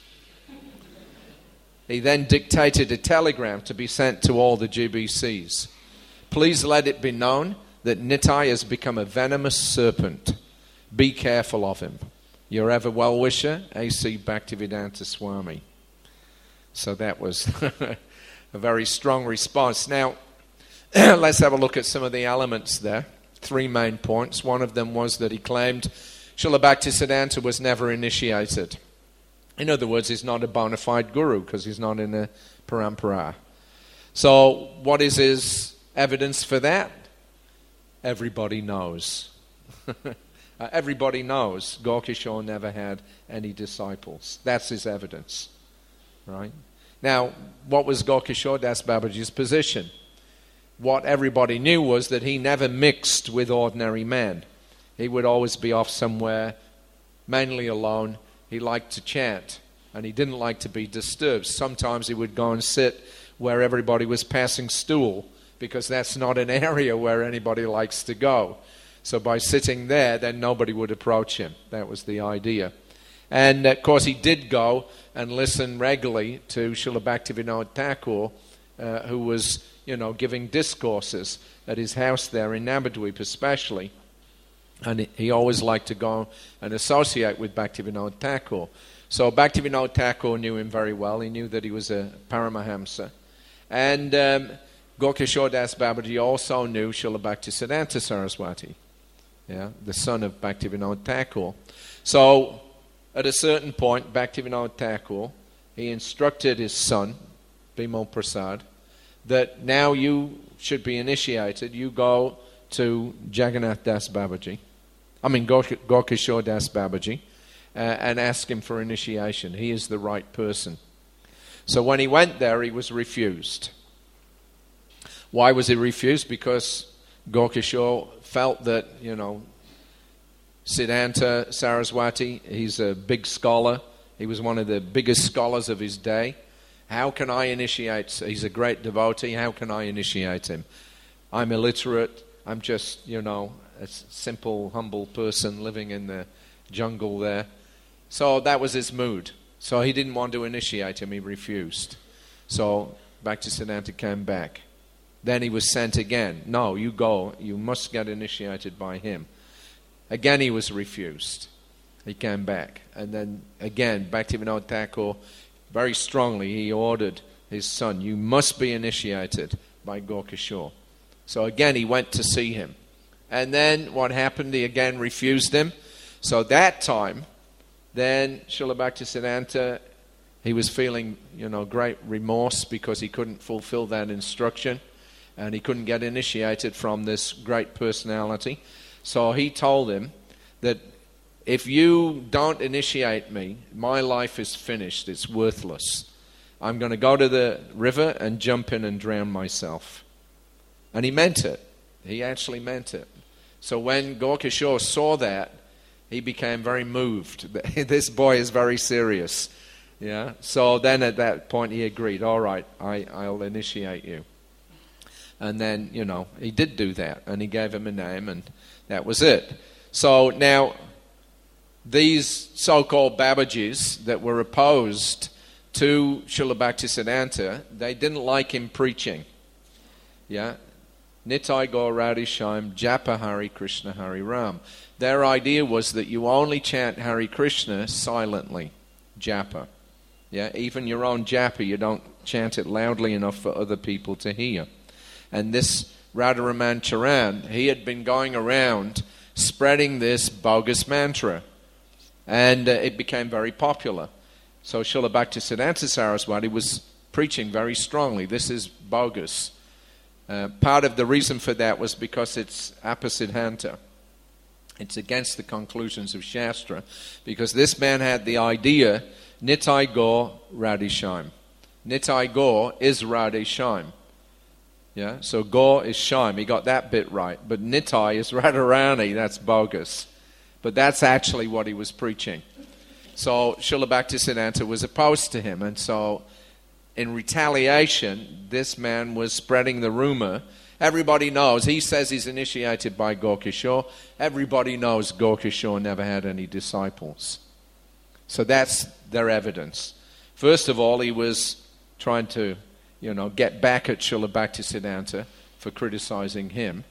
Speaker 1: He then dictated a telegram to be sent to all the G B Cs. Please let it be known that Nitai has become a venomous serpent. Be careful of him. Your ever well-wisher, A C Bhaktivedanta Swami. So that was a very strong response. Now, let's have a look at some of the elements there. Three main points. One of them was that he claimed Srila Bhaktisiddhanta was never initiated. In other words, he's not a bona fide guru because he's not in a parampara. So what is his evidence for that? Everybody knows. uh, everybody knows Gaurkishore never had any disciples. That's his evidence. Right? Now, what was Gaurkishore Das Babaji's position? What everybody knew was that he never mixed with ordinary men. He would always be off somewhere, mainly alone. He liked to chant, and he didn't like to be disturbed. Sometimes he would go and sit where everybody was passing stool, because that's not an area where anybody likes to go. So by sitting there, then nobody would approach him. That was the idea. And, of course, he did go and listen regularly to Srila Bhaktivinoda Thakur, uh, who was, you know, giving discourses at his house there in Navadvip especially. And he always liked to go and associate with Bhaktivinoda Thakur. So Bhaktivinoda Thakur knew him very well. He knew that he was a Paramahamsa. And um, Gaurkishore Das Babaji also knew Srila Bhaktisiddhanta Saraswati, yeah, the son of Bhaktivinoda Thakur. So at a certain point, Bhaktivinoda Thakur, he instructed his son, Bimal Prasad, that now you should be initiated. You go to Jagannath Das Babaji, I mean Gaurkishore Das Babaji, uh, and ask him for initiation. He is the right person. So when he went there, he was refused. Why was he refused? Because Gaurkishore felt that, you know, Siddhanta Saraswati, he's a big scholar. He was one of the biggest scholars of his day. How can I initiate? He's a great devotee. How can I initiate him? I'm illiterate. I'm just, you know, a simple, humble person living in the jungle there. So that was his mood. So he didn't want to initiate him. He refused. So Bhaktisiddhanta came back. Then he was sent again. No, you go. You must get initiated by him. Again, he was refused. He came back. And then again, Bhaktivinoda Thakur, very strongly, he ordered his son, you must be initiated by Gaurkishore. So again, he went to see him. And then what happened? He again refused him. So that time, then Srila Bhaktisiddhanta, he was feeling, you know, great remorse because he couldn't fulfill that instruction. And he couldn't get initiated from this great personality. So he told him that if you don't initiate me, my life is finished. It's worthless. I'm going to go to the river and jump in and drown myself. And he meant it. He actually meant it. So when Gaurkishore saw that, he became very moved. This boy is very serious. Yeah. So then at that point he agreed, all right, I, I'll initiate you. And then, you know, he did do that. And he gave him a name and that was it. So now, these so-called Babajis that were opposed to Srila Bhaktisiddhanta, they didn't like him preaching. Yeah? Nitai Gaur Radhe Shyam Japa Hari Krishna Hari Ram. Their idea was that you only chant Hari Krishna silently. Japa. Yeah? Even your own japa, you don't chant it loudly enough for other people to hear. And this Radharaman Charan, he had been going around spreading this bogus mantra. And uh, it became very popular. So Srila Bhaktisiddhanta Saraswati was preaching very strongly. This is bogus. Uh, part of the reason for that was because it's apasiddhanta. It's against the conclusions of Shastra. Because this man had the idea, Nitai Gaur Radhe Shyam. Nitai Gaur is Radhe Shyam. Yeah, so Gaur is Shyam. He got that bit right. But Nitai is Radharani. That's bogus. But that's actually what he was preaching. So Srila Bhaktisiddhanta was opposed to him. And so in retaliation, this man was spreading the rumor. Everybody knows. He says he's initiated by Gaurkishore. Everybody knows Gaurkishore never had any disciples. So that's their evidence. First of all, he was trying to, you know, get back at Srila Bhaktisiddhanta for criticizing him.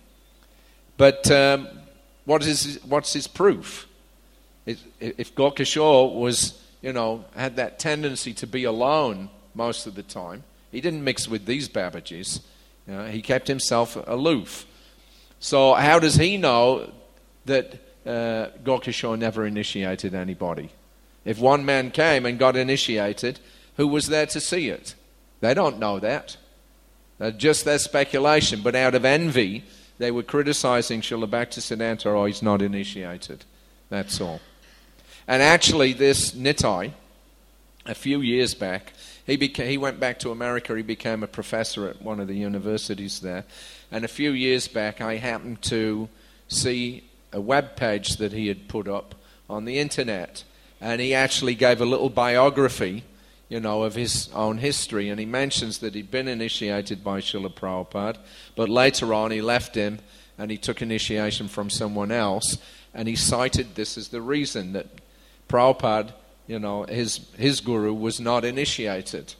Speaker 1: But um, what is what's his proof? If, if Gaurkishore was, you know, had that tendency to be alone most of the time, he didn't mix with these Babajis. You know, he kept himself aloof. So how does he know that uh, Gaurkishore never initiated anybody? If one man came and got initiated, who was there to see it? They don't know that. That's just their speculation. But out of envy, they were criticizing Srila Bhaktisiddhanta, oh, he's not initiated. That's all. And actually, this Nitai, a few years back, he became, he went back to America. He became a professor at one of the universities there. And a few years back, I happened to see a web page that he had put up on the internet. And he actually gave a little biography, you know, of his own history. And he mentions that he'd been initiated by Srila Prabhupada, but later on he left him and he took initiation from someone else. And he cited this as the reason that Prabhupada, you know, his his guru was not initiated.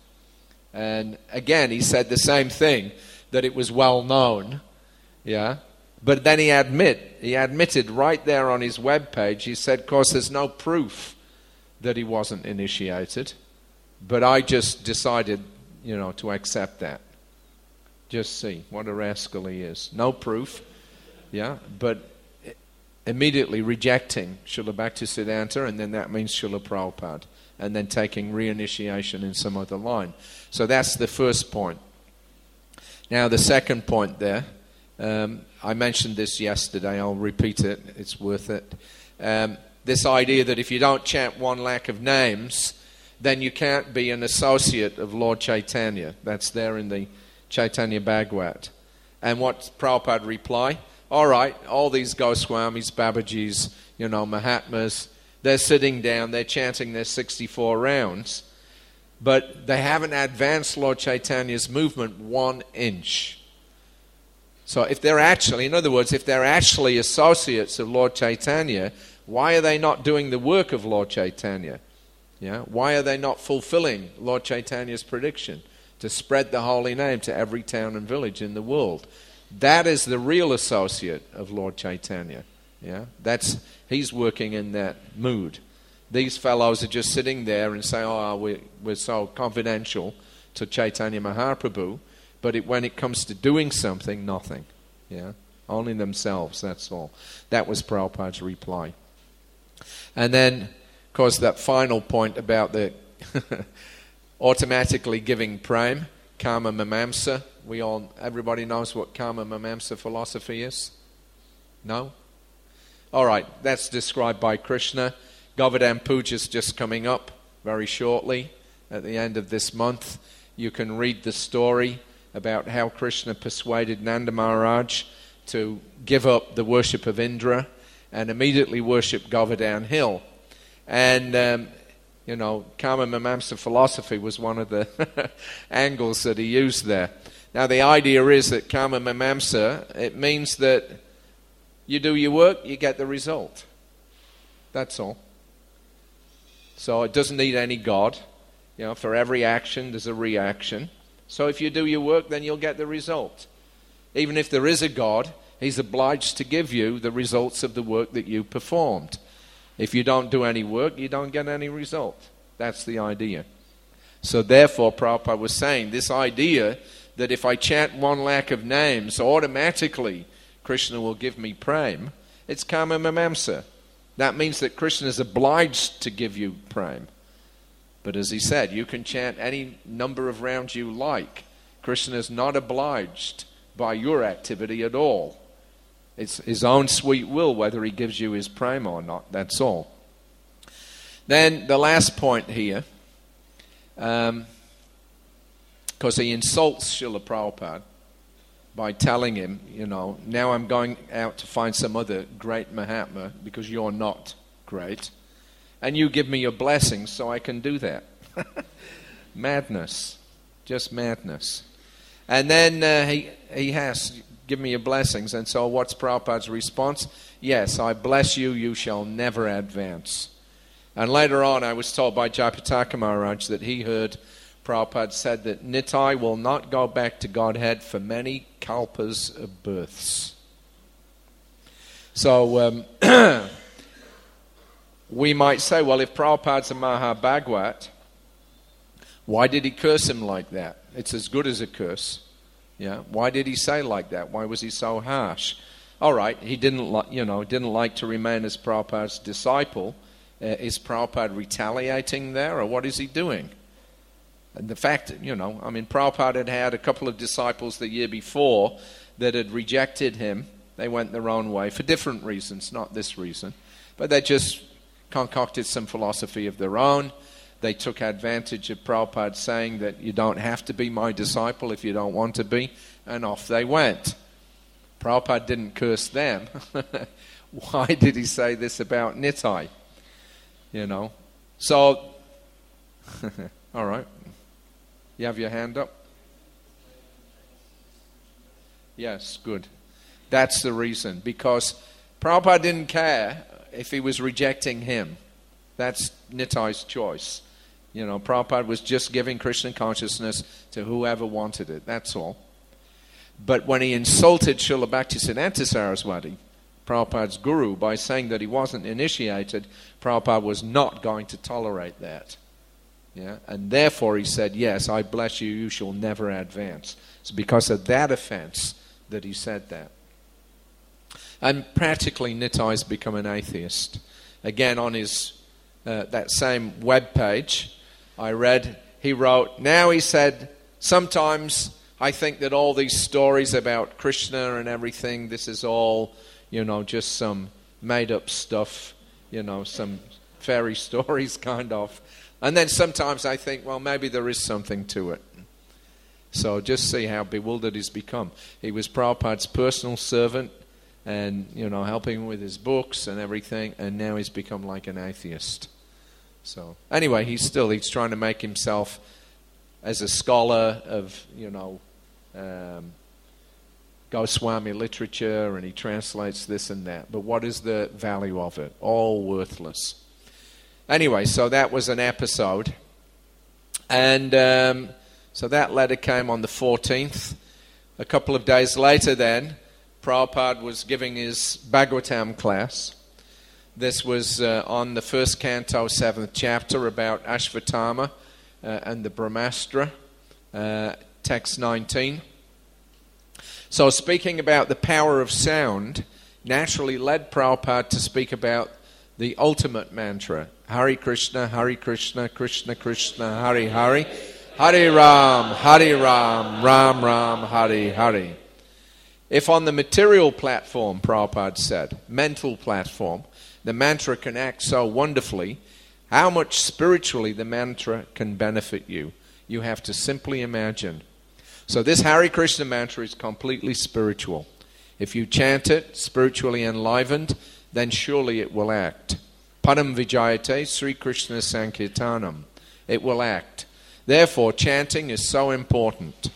Speaker 1: And again, he said the same thing, that it was well known, yeah. But then he admit he admitted right there on his webpage, he said, of course, there's no proof that he wasn't initiated, but I just decided, you know, to accept that. Just see what a rascal he is. No proof, yeah, but immediately rejecting Srila Bhaktisiddhanta, and then that means Srila Prabhupada, and then taking reinitiation in some other line. So that's the first point. Now the second point there, um, I mentioned this yesterday, I'll repeat it, it's worth it. Um, this idea that if you don't chant one lakh of names, then you can't be an associate of Lord Chaitanya. That's there in the Chaitanya Bhagavat. And what Prabhupada reply? All right, all these Goswamis, Babajis, you know, Mahatmas, they're sitting down, they're chanting their sixty-four rounds, but they haven't advanced Lord Chaitanya's movement one inch. So if they're actually, in other words, if they're actually associates of Lord Chaitanya, why are they not doing the work of Lord Chaitanya? Yeah? Why are they not fulfilling Lord Chaitanya's prediction to spread the holy name to every town and village in the world? That is the real associate of Lord Chaitanya. Yeah? That's, he's working in that mood. These fellows are just sitting there and say, oh, we, we're so confidential to Chaitanya Mahaprabhu, but it, when it comes to doing something, nothing. Yeah, only themselves, that's all. That was Prabhupada's reply. And then, of course, that final point about the automatically giving prem, Kama Mimamsa. We all, everybody knows what Kama Mimamsa philosophy is? No? All right, that's described by Krishna. Govardhan Puja is just coming up very shortly at the end of this month. You can read the story about how Krishna persuaded Nanda Maharaj to give up the worship of Indra and immediately worship Govardhan Hill. And, um, you know, Kama Mimamsa philosophy was one of the angles that he used there. Now, the idea is that Kama Mimamsa, it means that you do your work, you get the result. That's all. So it doesn't need any God. You know, for every action, there's a reaction. So if you do your work, then you'll get the result. Even if there is a God, he's obliged to give you the results of the work that you performed. If you don't do any work, you don't get any result. That's the idea. So therefore, Prabhupada was saying, this idea that if I chant one lakh of names, automatically Krishna will give me prem, it's Kama Mimamsa. That means that Krishna is obliged to give you prem. But as he said, you can chant any number of rounds you like. Krishna is not obliged by your activity at all. It's his own sweet will whether he gives you his prem or not. That's all. Then the last point here, um, because he insults Srila Prabhupada by telling him, you know, now I'm going out to find some other great Mahatma because you're not great. And you give me your blessings so I can do that. Madness. Just madness. And then uh, he, he has, give me your blessings. And so what's Prabhupada's response? Yes, I bless you, you shall never advance. And later on I was told by Jayapataka Maharaj that he heard Prabhupada said that Nitai will not go back to Godhead for many kalpas of births. So, um, we might say, well, if Prabhupada's a Mahabhagwat, why did he curse him like that? It's as good as a curse. Yeah. Why did he say like that? Why was he so harsh? All right, he didn't, li- you know, didn't like to remain as Prabhupada's disciple. Uh, is Prabhupada retaliating there, or what is he doing? And the fact, you know, I mean, Prabhupada had had a couple of disciples the year before that had rejected him. They went their own way for different reasons, not this reason. But they just concocted some philosophy of their own. They took advantage of Prabhupada saying that you don't have to be my disciple if you don't want to be, and off they went. Prabhupada didn't curse them. Why did he say this about Nitai? You know, so, all right. You have your hand up? Yes, good. That's the reason, because Prabhupada didn't care if he was rejecting him. That's Nitai's choice. You know, Prabhupada was just giving Krishna consciousness to whoever wanted it. That's all. But when he insulted Srila Bhaktisiddhanta Saraswati, Prabhupada's guru, by saying that he wasn't initiated, Prabhupada was not going to tolerate that. Yeah? And therefore he said, yes, I bless you, you shall never advance. It's because of that offense that he said that. And practically Nitai's become an atheist. Again, on his uh, that same web page, I read, he wrote, now he said, sometimes I think that all these stories about Krishna and everything, this is all, you know, just some made-up stuff, you know, some fairy stories kind of. And then sometimes I think, well, maybe there is something to it. So just see how bewildered he's become. He was Prabhupada's personal servant and, you know, helping him with his books and everything, and now he's become like an atheist. So anyway, he's still, he's trying to make himself as a scholar of, you know, um, Goswami literature and he translates this and that. But what is the value of it? All worthless. Anyway, so that was an episode. And um, so that letter came on the fourteenth. A couple of days later then, Prabhupada was giving his Bhagavatam class. This was uh, on the first canto, seventh chapter, about Ashvatthama uh, and the Brahmastra, uh, text nineteen. So speaking about the power of sound, naturally led Prabhupada to speak about the ultimate mantra, Hare Krishna, Hare Krishna, Krishna Krishna, Hare Hare, Hare Ram, Hare Ram, Ram Ram, Hare Hare. If on the material platform, Prabhupada said, mental platform, the mantra can act so wonderfully, how much spiritually the mantra can benefit you, you have to simply imagine. So this Hare Krishna mantra is completely spiritual. If you chant it, spiritually enlivened, then surely it will act. Padam Vijayate Sri Krishna Sankirtanam. It will act. Therefore, chanting is so important.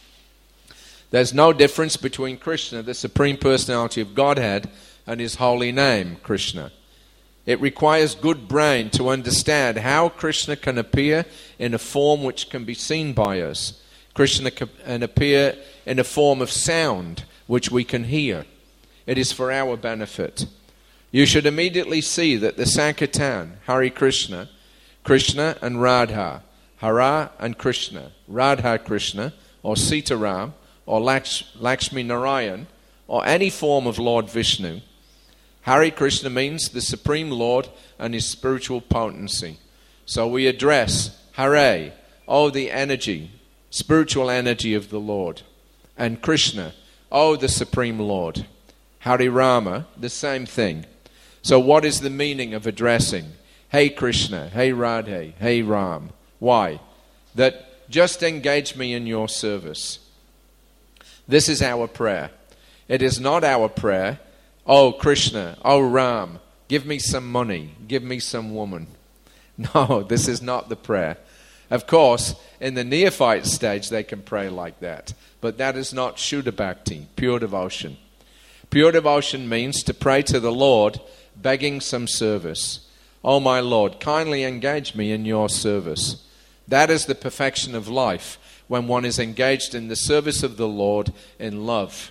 Speaker 1: There's no difference between Krishna, the Supreme Personality of Godhead, and his holy name, Krishna. It requires good brain to understand how Krishna can appear in a form which can be seen by us. Krishna can appear in a form of sound which we can hear. It is for our benefit. You should immediately see that the Sankirtan, Hare Krishna, Krishna and Radha, Hara and Krishna, Radha Krishna, or Sitaram, or Laksh, Lakshmi Narayan, or any form of Lord Vishnu. Hare Krishna means the Supreme Lord and his spiritual potency. So we address Hare, oh the energy, spiritual energy of the Lord, and Krishna, oh the Supreme Lord. Hare Rama, the same thing. So what is the meaning of addressing Hey Krishna, Hey Radhe, Hey Ram? Why? That just engage me in your service. This is our prayer. It is not our prayer, oh Krishna, oh Ram, give me some money, give me some woman. No, this is not the prayer. Of course, in the neophyte stage they can pray like that. But that is not Shuddha Bhakti, pure devotion. Pure devotion means to pray to the Lord begging some service. Oh my Lord, kindly engage me in your service. That is the perfection of life, when one is engaged in the service of the Lord in love.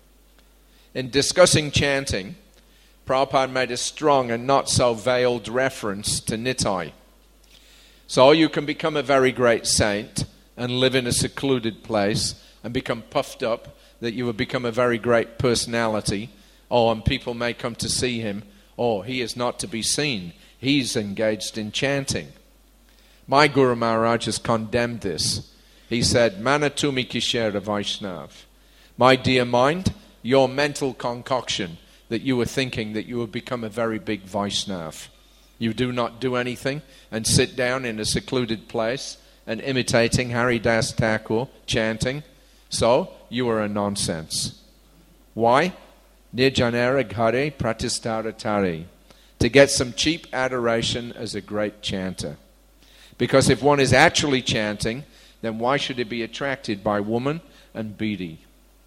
Speaker 1: In discussing chanting, Prabhupada made a strong and not so veiled reference to Nitai. So you can become a very great saint and live in a secluded place and become puffed up that you have become a very great personality. Oh, and people may come to see him. Oh, he is not to be seen. He's engaged in chanting. My Guru Maharaj has condemned this. He said, Manatumi Kishera Vaishnav. My dear mind, your mental concoction that you were thinking that you have become a very big Vaishnav. You do not do anything and sit down in a secluded place and imitating Haridas Thakur chanting. So, you are a nonsense. Why? Nirjanara Ghare Pratishtharatari. To get some cheap adoration as a great chanter. Because if one is actually chanting, then why should he be attracted by woman and bidi?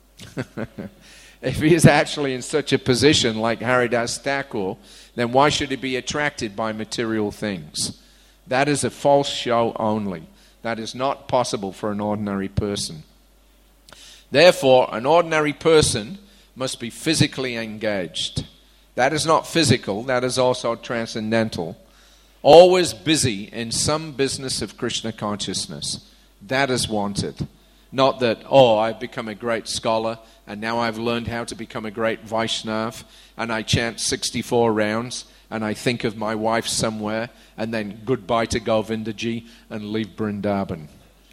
Speaker 1: If he is actually in such a position like Haridas Thakur, then why should he be attracted by material things? That is a false show only. That is not possible for an ordinary person. Therefore, an ordinary person must be physically engaged. That is not physical, that is also transcendental. Always busy in some business of Krishna consciousness. That is wanted. Not that, oh, I've become a great scholar and now I've learned how to become a great Vaishnav and I chant sixty-four rounds and I think of my wife somewhere and then goodbye to Govindaji and leave Vrindavan.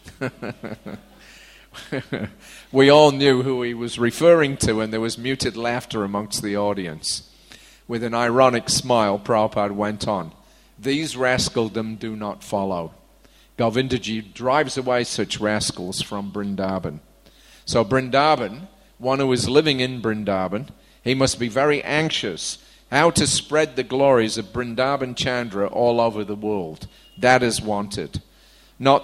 Speaker 1: We all knew who he was referring to and there was muted laughter amongst the audience. With an ironic smile, Prabhupada went on. These rascaldom do not follow. Govindaji drives away such rascals from Vrindavan. So Vrindavan, one who is living in Vrindavan, he must be very anxious how to spread the glories of Vrindavan Chandra all over the world. That is wanted. Not that,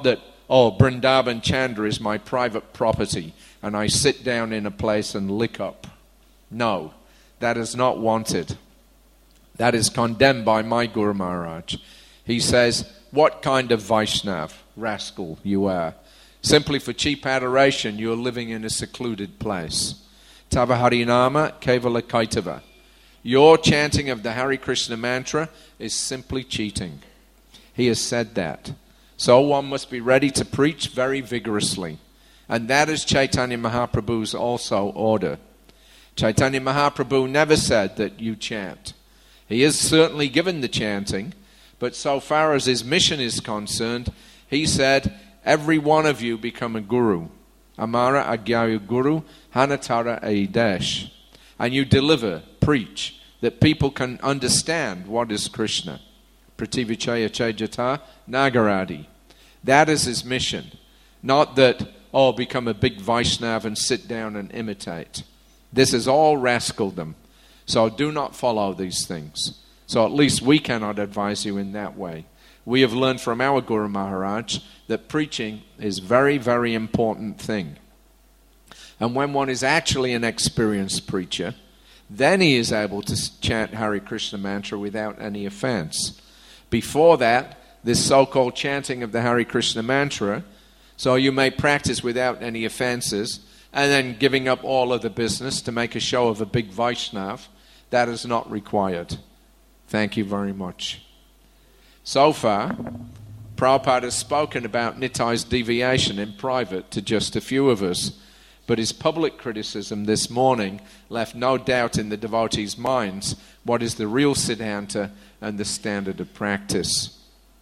Speaker 1: oh, Vrindavan Chandra is my private property and I sit down in a place and lick up. No, that is not wanted. That is condemned by my Guru Maharaj. He says, what kind of Vaishnav, rascal, you are? Simply for cheap adoration, you are living in a secluded place. Tava Harinama Kevala Kaitava. Your chanting of the Hare Krishna mantra is simply cheating. He has said that. So one must be ready to preach very vigorously. And that is Chaitanya Mahaprabhu's also order. Chaitanya Mahaprabhu never said that you chant. He is certainly given the chanting, but so far as his mission is concerned, he said, every one of you become a guru. Amara Agyayu Guru Hanatara Aidesh. And you deliver, preach, that people can understand what is Krishna. Prativichaya Chajata Nagaradi. That is his mission. Not that, oh, become a big Vaishnav and sit down and imitate. This is all rascaldom. So do not follow these things. So at least we cannot advise you in that way. We have learned from our Guru Maharaj that preaching is a very, very important thing. And when one is actually an experienced preacher, then he is able to chant Hare Krishna mantra without any offense. Before that, this so-called chanting of the Hare Krishna mantra, so you may practice without any offenses, and then giving up all of the business to make a show of a big Vaishnav, that is not required. Thank you very much. So far, Prabhupada has spoken about Nitai's deviation in private to just a few of us, but his public criticism this morning left no doubt in the devotees' minds what is the real Siddhanta and the standard of practice.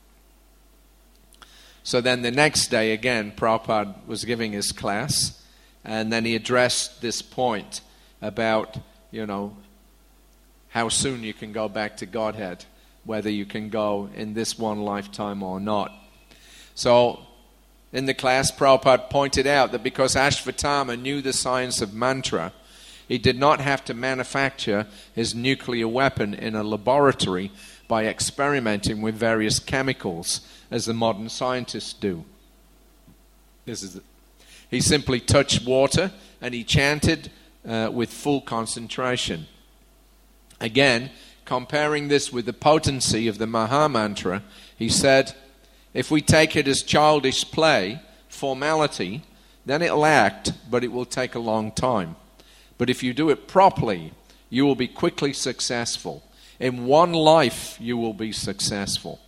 Speaker 1: So then the next day again, Prabhupada was giving his class, and then he addressed this point about, you know, how soon you can go back to Godhead, whether you can go in this one lifetime or not. So in the class, Prabhupada pointed out that because Ashvatthama knew the science of mantra, he did not have to manufacture his nuclear weapon in a laboratory by experimenting with various chemicals, as the modern scientists do. This is it. He simply touched water and he chanted uh, with full concentration. Again, comparing this with the potency of the Maha Mantra, he said, if we take it as childish play, formality, then it'll act, but it will take a long time. But if you do it properly, you will be quickly successful. In one life, you will be successful.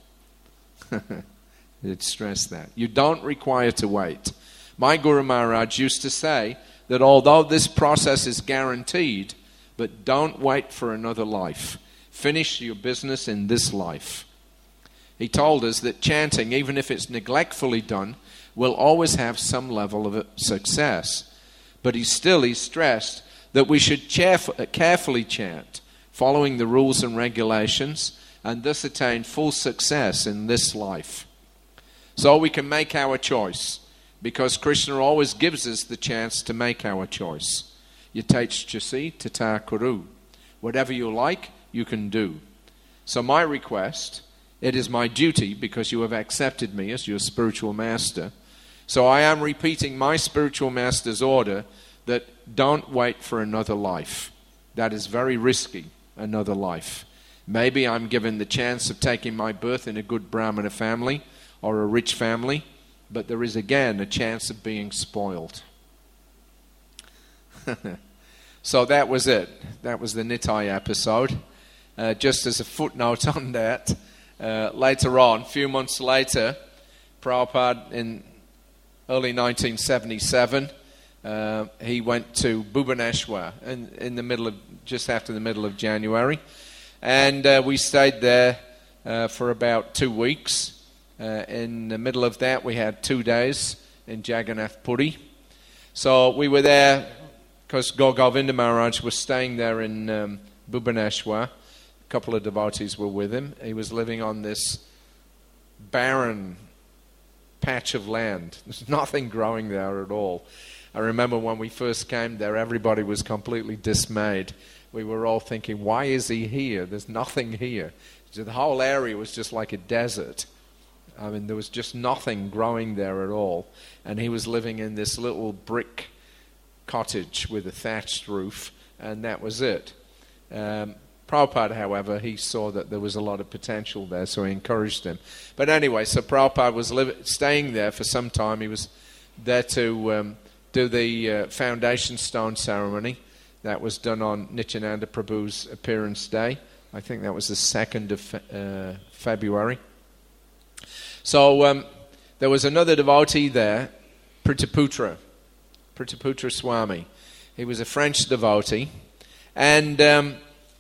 Speaker 1: Let's stress that. You don't require to wait. My Guru Maharaj used to say that although this process is guaranteed, but don't wait for another life. Finish your business in this life. He told us that chanting, even if it's neglectfully done, will always have some level of success. But he still, he stressed that we should carefully chant, following the rules and regulations, and thus attain full success in this life. So we can make our choice, because Krishna always gives us the chance to make our choice. Yatechchasi tata kuru. Whatever you like, you can do. So my request, it is my duty, because you have accepted me as your spiritual master. So I am repeating my spiritual master's order that don't wait for another life. That is very risky, another life. Maybe I'm given the chance of taking my birth in a good Brahmana family or a rich family, but there is again a chance of being spoiled. So that was it. That was the Nitai episode. Uh, just as a footnote on that, uh, later on, a few months later, Prabhupada in early nineteen seventy-seven, uh, he went to Bhubaneswar in, in the middle of, just after the middle of January, and uh, we stayed there uh, for about two weeks. Uh, in the middle of that, we had two days in Jagannath Puri. So we were there because Gaur Govinda Maharaj was staying there in um, Bhubaneswar. A couple of devotees were with him. He was living on this barren patch of land. There's nothing growing there at all. I remember when we first came there, everybody was completely dismayed. We were all thinking, why is he here? There's nothing here. So the whole area was just like a desert. I mean, there was just nothing growing there at all. And he was living in this little brick cottage with a thatched roof, and that was it. Um, Prabhupada, however, he saw that there was a lot of potential there, so he encouraged him. But anyway, so Prabhupada was li- staying there for some time. He was there to um, do the uh, foundation stone ceremony. That was done on Nityananda Prabhu's appearance day. I think that was the second of fe- uh, February. So um, there was another devotee there, Pritaputra, Pritaputra Swami. He was a French devotee, and um,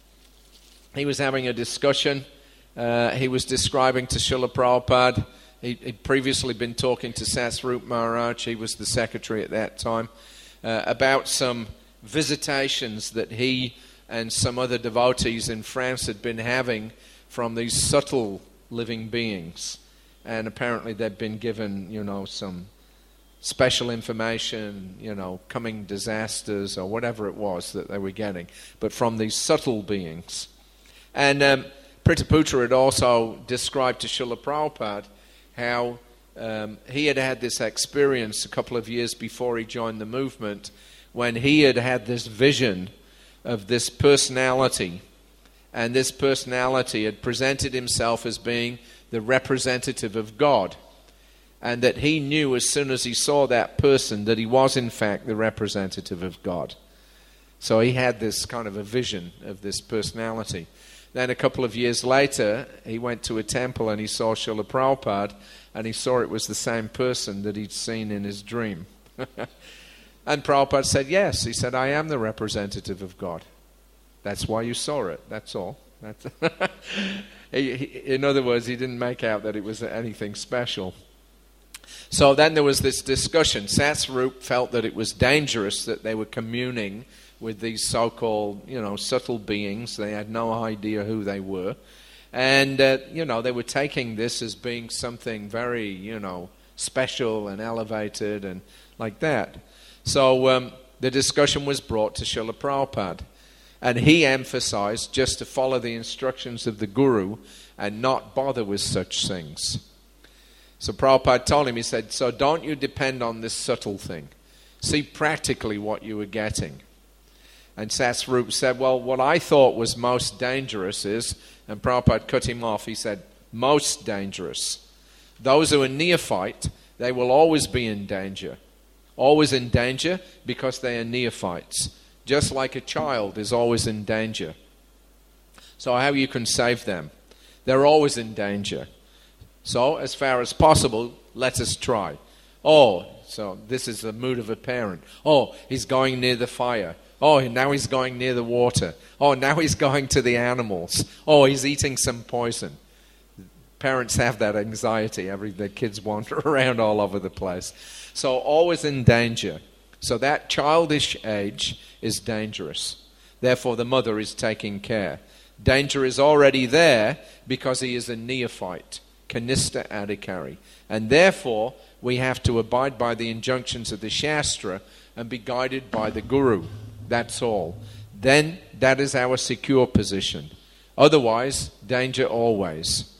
Speaker 1: he was having a discussion. Uh, he was describing to Srila Prabhupada. He, he'd previously been talking to Satsvarup Maharaj, he was the secretary at that time, uh, about some visitations that he and some other devotees in France had been having from these subtle living beings. And apparently they'd been given, you know, some special information, you know, coming disasters or whatever it was that they were getting, but from these subtle beings. And um, Pritaputra had also described to Srila Prabhupada how um, he had had this experience a couple of years before he joined the movement, when he had had this vision of this personality, and this personality had presented himself as being the representative of God, and that he knew as soon as he saw that person that he was in fact the representative of God. So he had this kind of a vision of this personality. Then a couple of years later, he went to a temple and he saw Srila Prabhupada, and he saw it was the same person that he'd seen in his dream. And Prabhupada said, yes. He said, I am the representative of God. That's why you saw it. That's all. That's he, he, in other words, he didn't make out that it was anything special. So then there was this discussion. Satsvarup felt that it was dangerous that they were communing with these so-called, you know, subtle beings. They had no idea who they were. And, uh, you know, they were taking this as being something very, you know, special and elevated and like that. So um, the discussion was brought to Srila Prabhupada. And he emphasized just to follow the instructions of the Guru and not bother with such things. So Prabhupada told him, he said, so don't you depend on this subtle thing. See practically what you were getting. And Satsvarup said, well, what I thought was most dangerous is, and Prabhupada cut him off, he said, most dangerous. Those who are neophyte, they will always be in danger. Always in danger because they are neophytes. Just like a child is always in danger. So how you can save them? They're always in danger. So as far as possible, let us try. Oh, so this is the mood of a parent. Oh, he's going near the fire. Oh, now he's going near the water. Oh, now he's going to the animals. Oh, he's eating some poison. Parents have that anxiety. Every their kids wander around all over the place. So always in danger. So that childish age is dangerous. Therefore, the mother is taking care. Danger is already there because he is a neophyte, Kanista Adhikari. And therefore, we have to abide by the injunctions of the Shastra and be guided by the Guru. That's all. Then that is our secure position. Otherwise, danger always.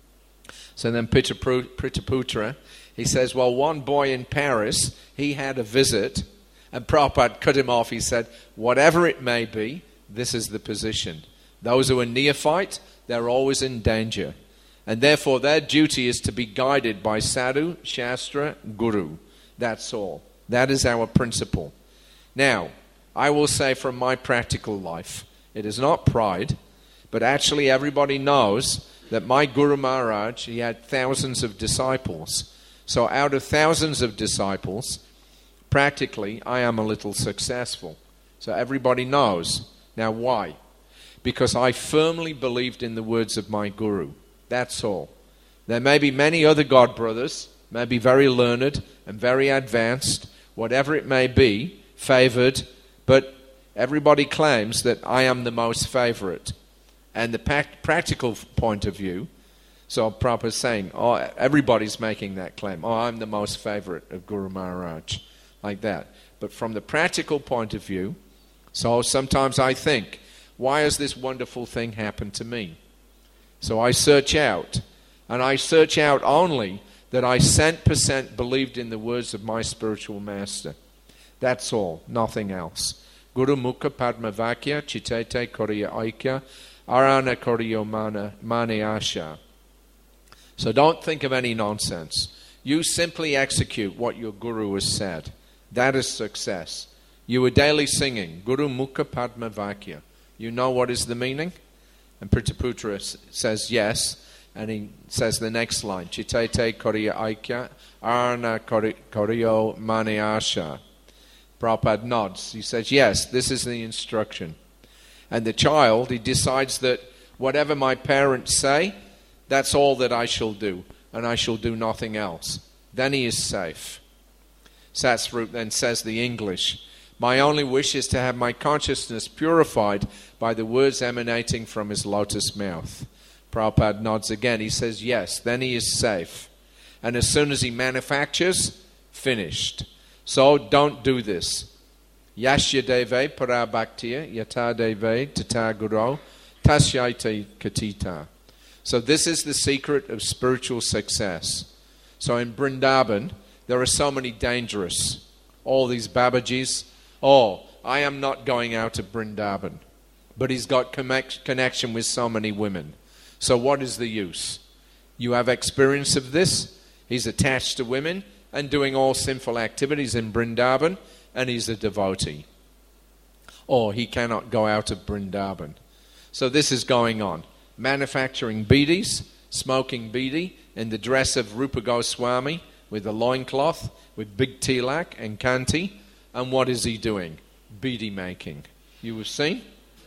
Speaker 1: So then Pritaputra, he says, well, one boy in Paris, he had a visit, and Prabhupada cut him off. He said, whatever it may be, this is the position. Those who are neophyte, they're always in danger. And therefore their duty is to be guided by Sadhu, Shastra, Guru. That's all. That is our principle. Now, I will say from my practical life, it is not pride, but actually everybody knows that my Guru Maharaj, he had thousands of disciples. So out of thousands of disciples, practically I am a little successful. So everybody knows. Now why? Because I firmly believed in the words of my Guru. That's all. There may be many other God brothers, may be very learned and very advanced, whatever it may be, favored, but everybody claims that I am the most favorite. And the pac- practical point of view, so Prabhupada is saying, oh, everybody's making that claim. Oh, I'm the most favorite of Guru Maharaj, like that. But from the practical point of view, so sometimes I think, why has this wonderful thing happened to me? So I search out, And I search out only that I cent percent believed in the words of my spiritual master. That's all, nothing else. Guru Mukha Padma Vakya Chitete Koriya Aikya Arana Koriyo Mane Asha. So don't think of any nonsense. You simply execute what your guru has said. That is success. You are daily singing Guru Mukha Padma Vakya. You know what is the meaning? And Pritaputra says yes. And he says the next line, Chitete Koriya Aikya Arana Koriyo Mane Asha. Prabhupada nods. He says, yes, this is the instruction. And the child, he decides that whatever my parents say, that's all that I shall do, and I shall do nothing else. Then he is safe. Satsvarup then says the English, my only wish is to have my consciousness purified by the words emanating from his lotus mouth. Prabhupada nods again. He says, yes, then he is safe. And as soon as he manufactures, finished. So don't do this. Yashya deve parabhaktiya yata deve tata guru tasyaite katita. So this is the secret of spiritual success. So in Vrindavan, there are so many dangerous, all these Babajis. Oh, I am not going out of Vrindavan. But he's got connection with so many women. So what is the use? You have experience of this. He's attached to women and doing all sinful activities in Vrindavan, and he's a devotee. Or he cannot go out of Vrindavan. So this is going on. Manufacturing bidis, smoking bidi in the dress of Rupa Goswami with a loincloth, with big tilak and kanti. And what is he doing? Bidi making. You have seen?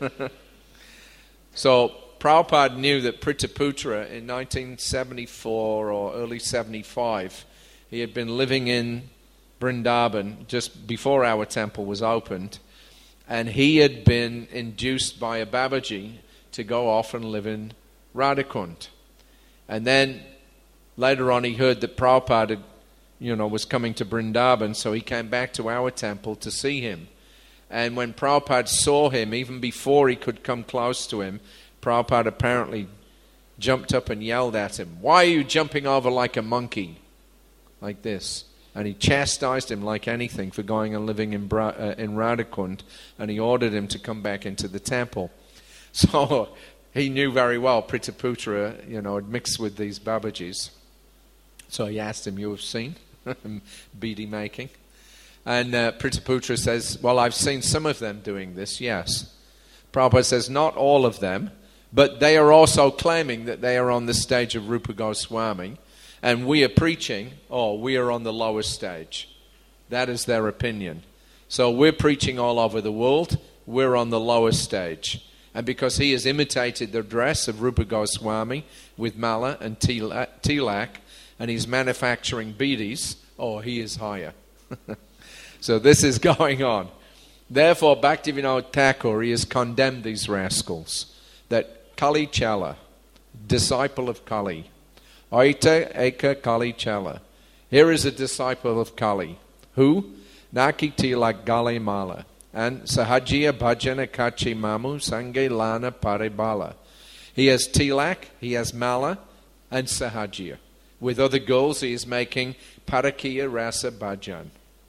Speaker 1: So Prabhupada knew that Pritaputra in nineteen seventy-four or early seventy-five, he had been living in Vrindavan just before our temple was opened, and he had been induced by a Babaji to go off and live in Radhakund. And then later on he heard that Prabhupada had, you know, was coming to Vrindavan, so he came back to our temple to see him. And when Prabhupada saw him, even before he could come close to him, Prabhupada apparently jumped up and yelled at him, why are you jumping over like a monkey? Like this. And he chastised him like anything for going and living in, Bra- uh, in Radhakund, and he ordered him to come back into the temple. So he knew very well Pritaputra, you know, had mixed with these Babajis. So he asked him, you have seen bidi making? And uh, Pritaputra says, well, I've seen some of them doing this, yes. Prabhupada says, not all of them, but they are also claiming that they are on the stage of Rupa Goswami, and we are preaching, oh, we are on the lower stage. That is their opinion. So we're preaching all over the world, we're on the lower stage. And because he has imitated the dress of Rupa Goswami with mala and tilak, and he's manufacturing bidis, oh, he is higher. So this is going on. Therefore, Bhaktivinoda Thakur, he has condemned these rascals. That Kali Chala, disciple of Kali, Aita Eka Kali Chala. Here is a disciple of Kali. Who? Naki Tilak Gale Mala. And Sahajiya Bhajana Kachi Mamu Sange Lana Paribala. He has tilak, he has mala, and sahajiya. With other girls, he is making parakiya rasa bhajan.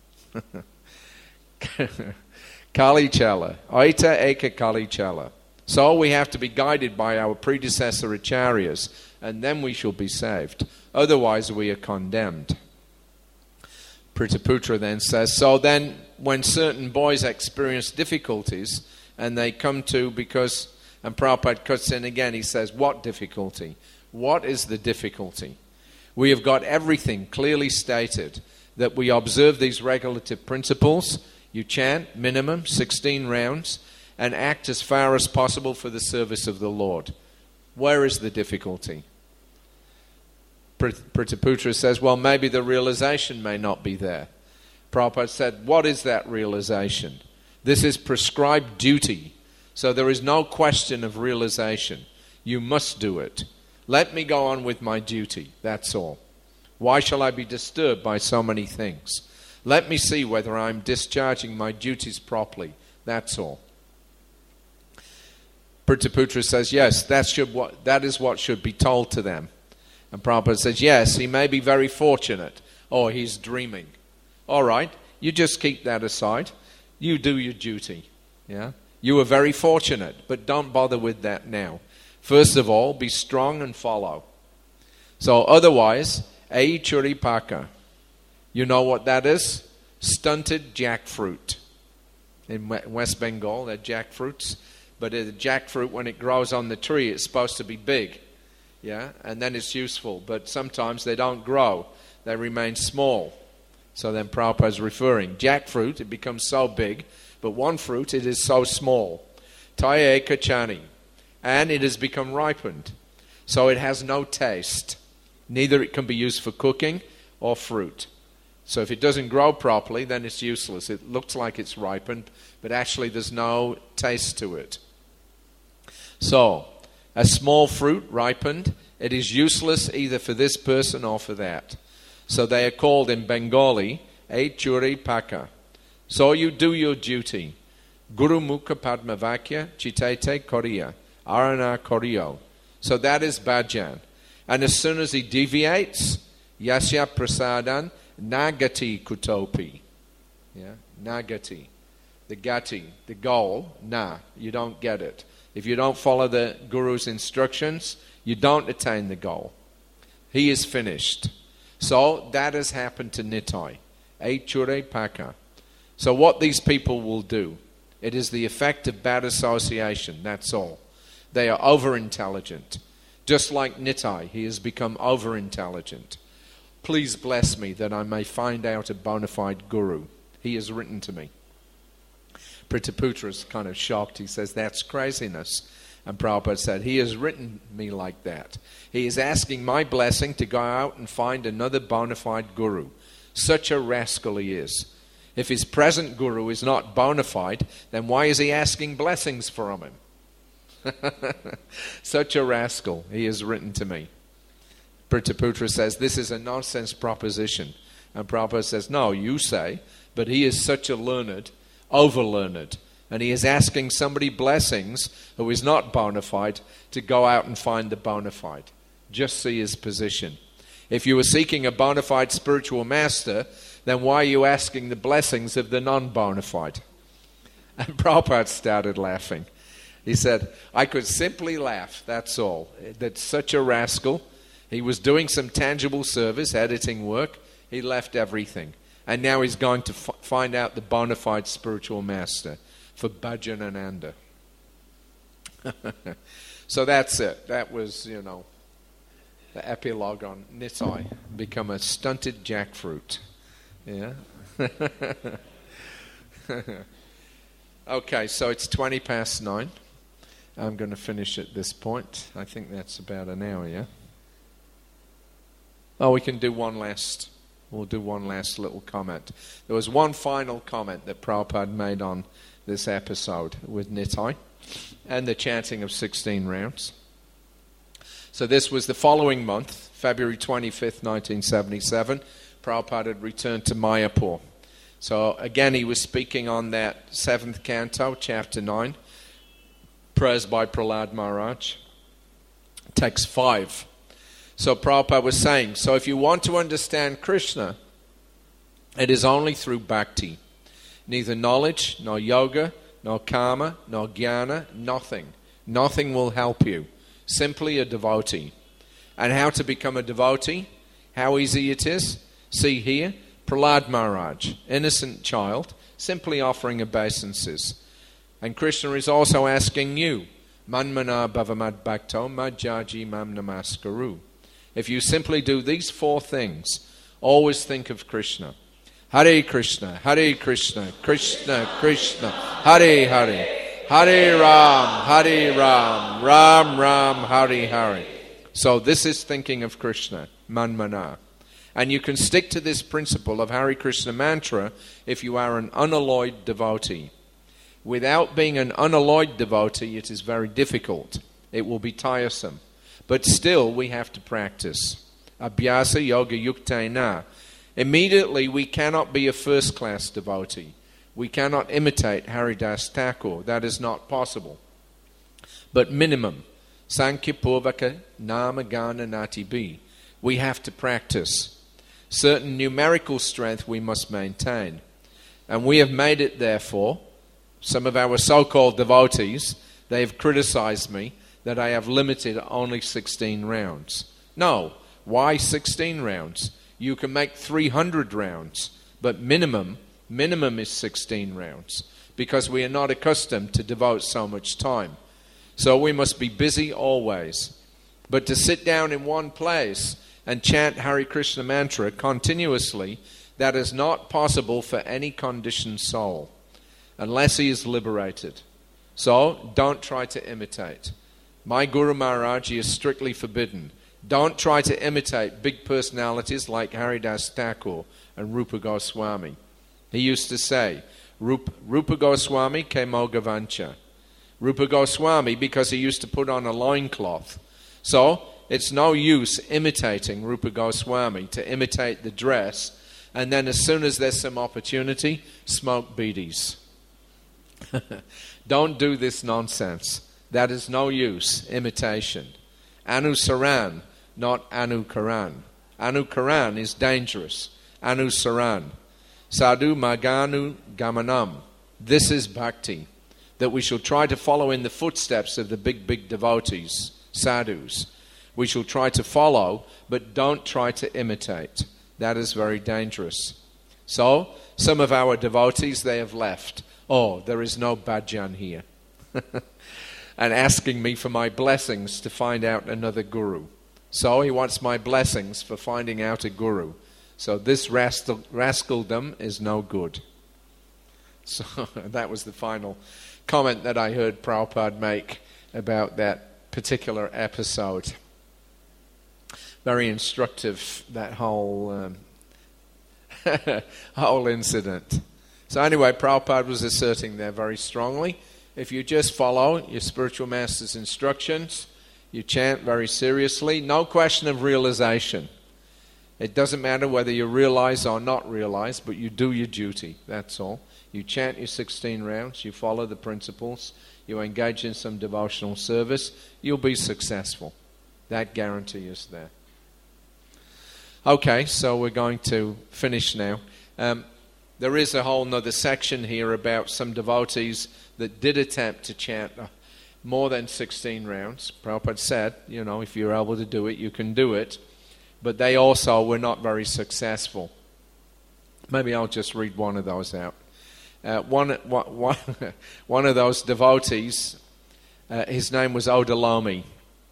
Speaker 1: Kali Chala. Aita Eka Kali Chala. So we have to be guided by our predecessor acharyas, and then we shall be saved. Otherwise we are condemned. Pritaputra then says, so then when certain boys experience difficulties, and they come to because, and Prabhupada cuts in again, he says, what difficulty? What is the difficulty? We have got everything clearly stated, that we observe these regulative principles. You chant minimum sixteen rounds and act as far as possible for the service of the Lord. Where is the difficulty? Pritaputra says, well, maybe the realization may not be there. Prabhupada said, what is that realization? This is prescribed duty. So there is no question of realization. You must do it. Let me go on with my duty. That's all. Why shall I be disturbed by so many things? Let me see whether I'm discharging my duties properly. That's all. Pritaputra says, yes, that, should what, that is what should be told to them. And Prabhupada says, yes, he may be very fortunate, or he's dreaming. All right, you just keep that aside. You do your duty. Yeah, you were very fortunate, but don't bother with that now. First of all, be strong and follow. So otherwise, ei churipaka. You know what that is? Stunted jackfruit. In West Bengal, they're jackfruits. But the jackfruit, when it grows on the tree, it's supposed to be big. Yeah, and then it's useful. But sometimes they don't grow. They remain small. So then Prabhupada is referring. Jackfruit, it becomes so big. But one fruit, it is so small. Taye kachani. And it has become ripened. So it has no taste. Neither it can be used for cooking or fruit. So if it doesn't grow properly, then it's useless. It looks like it's ripened, but actually there's no taste to it. So, a small fruit ripened, it is useless either for this person or for that. So they are called in Bengali, ei churipaka. So you do your duty. Guru mukha padmavakya chitete koriya. Arana koriyo. So that is bhajan. And as soon as he deviates, yasya prasadan nagati kutopi. Yeah, nagati. The gati, the goal, na, you don't get it. If you don't follow the Guru's instructions, you don't attain the goal. He is finished. So that has happened to Nitai. Ei churipaka. So what these people will do, it is the effect of bad association, that's all. They are over-intelligent. Just like Nitai, he has become over-intelligent. Please bless me that I may find out a bona fide guru. He has written to me. Pritaputra is kind of shocked. He says, that's craziness. And Prabhupada said, he has written me like that. He is asking my blessing to go out and find another bona fide guru. Such a rascal he is. If his present guru is not bona fide, then why is he asking blessings from him? Such a rascal, he has written to me. Pritaputra says, this is a nonsense proposition. And Prabhupada says, no, you say, but he is such a learned, over-learned, and he is asking somebody blessings who is not bona fide to go out and find the bona fide. Just see his position. If you were seeking a bona fide spiritual master, then why are you asking the blessings of the non-bona fide? And Prabhupada started laughing. He said, I could simply laugh, that's all. That's such a rascal. He was doing some tangible service, editing work. He left everything. And now he's going to f- find out the bona fide spiritual master for Bhajanananda. So that's it. That was, you know, the epilogue on Nitai. Become a stunted jackfruit. Yeah. Okay, so it's twenty past nine. I'm going to finish at this point. I think that's about an hour, yeah? Oh, we can do one last, we'll do one last little comment. There was one final comment that Prabhupada made on this episode with Nitai and the chanting of sixteen rounds. So this was the following month, February twenty-fifth, nineteen seventy-seven. Prabhupada had returned to Mayapur. So again, he was speaking on that seventh canto, chapter nine, prayers by Prahlad Maharaj, text five. So Prabhupada was saying, so if you want to understand Krishna, it is only through bhakti. Neither knowledge, nor yoga, nor karma, nor jnana, nothing. Nothing will help you. Simply a devotee. And how to become a devotee? How easy it is? See here, Prahlad Maharaj, innocent child, simply offering obeisances. And Krishna is also asking you, Manmana bhavamad bhakto madjaji mam namaskaru. If you simply do these four things, always think of Krishna. Hare Krishna, Hare Krishna, Krishna Krishna, Hare Hare, Hare Ram, Hare Ram, Ram Ram, Hare Hare. So this is thinking of Krishna, Manmana. And you can stick to this principle of Hare Krishna mantra if you are an unalloyed devotee. Without being an unalloyed devotee, it is very difficult. It will be tiresome. But still, we have to practice. Abhyasa yoga yuktena. Immediately, we cannot be a first-class devotee. We cannot imitate Haridas Thakur. That is not possible. But minimum, Sankhya Purvaka Nama Gana Nati Bi. we have to practice. Certain numerical strength we must maintain. And we have made it, therefore, some of our so-called devotees, they have criticized me that I have limited only sixteen rounds. No, why sixteen rounds? You can make three hundred rounds, but minimum, minimum is sixteen rounds, because we are not accustomed to devote so much time. So we must be busy always. But to sit down in one place and chant Hare Krishna mantra continuously, that is not possible for any conditioned soul, unless he is liberated. So don't try to imitate. My Guru Maharaj is strictly forbidden. Don't try to imitate big personalities like Haridas Thakur and Rupa Goswami. He used to say, Rupa, Rupa Goswami ke mogavancha. Rupa Goswami, because he used to put on a loincloth. So it's no use imitating Rupa Goswami, to imitate the dress, and then as soon as there's some opportunity, smoke bidis. Don't do this nonsense. That is no use, imitation. Anusaran, not anukaran. Anukaran is dangerous. Anusaran. Sadhu maganu gamanam. This is bhakti, that we shall try to follow in the footsteps of the big, big devotees, sadhus. We shall try to follow, but don't try to imitate. That is very dangerous. So, some of our devotees, they have left. Oh, there is no bhajan here. And asking me for my blessings to find out another guru. So he wants my blessings for finding out a guru. So this rascal, rascaldom is no good. So that was the final comment that I heard Prabhupada make about that particular episode. Very instructive, that whole um, whole incident. So anyway, Prabhupada was asserting there very strongly, if you just follow your spiritual master's instructions, you chant very seriously, no question of realization. It doesn't matter whether you realize or not realize, but you do your duty, that's all. You chant your sixteen rounds, you follow the principles, you engage in some devotional service, you'll be successful. That guarantee is there. Okay, so we're going to finish now. Um, there is a whole other section here about some devotees that did attempt to chant more than sixteen rounds. Prabhupada said, you know, if you're able to do it, you can do it. But they also were not very successful. Maybe I'll just read one of those out. Uh, one, one, one of those devotees, uh, his name was Odalomi.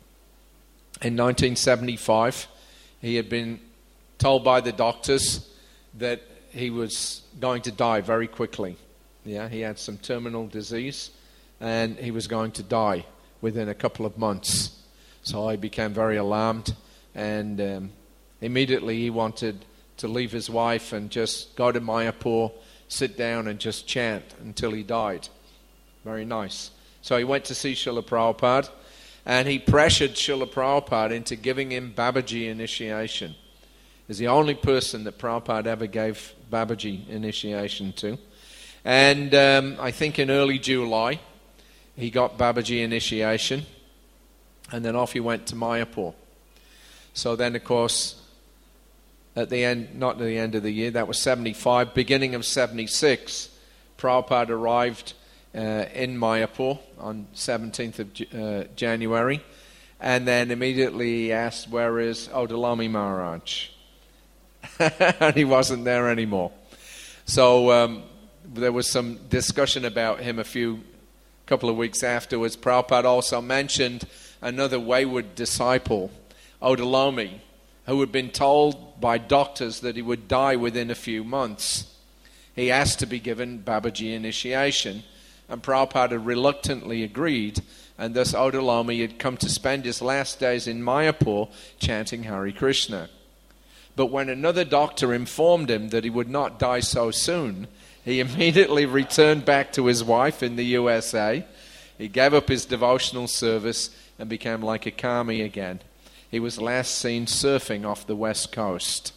Speaker 1: In nineteen seventy-five, he had been told by the doctors that he was going to die very quickly. Yeah, he had some terminal disease, and he was going to die within a couple of months. So he became very alarmed, and um, immediately he wanted to leave his wife and just go to Mayapur, sit down and just chant until he died. Very nice. So he went to see Srila Prabhupada, and he pressured Srila Prabhupada into giving him Babaji initiation. He's the only person that Prabhupada ever gave Babaji initiation to. And um, I think in early July, he got Babaji initiation, and then off he went to Mayapur. So then, of course, at the end, not at the end of the year, that was seventy-five, beginning of seventy-six, Prabhupada arrived uh, in Mayapur on seventeenth of uh, January, and then immediately he asked, where is Odalomi Maharaj? And he wasn't there anymore. So um, there was some discussion about him a few couple of weeks afterwards. Prabhupada also mentioned another wayward disciple, Odalomi, who had been told by doctors that he would die within a few months. He asked to be given Babaji initiation, and Prabhupada reluctantly agreed, and thus Odalomi had come to spend his last days in Mayapur chanting Hare Krishna. But when another doctor informed him that he would not die so soon, he immediately returned back to his wife in the U S A. He gave up his devotional service and became like a kami again. He was last seen surfing off the west coast.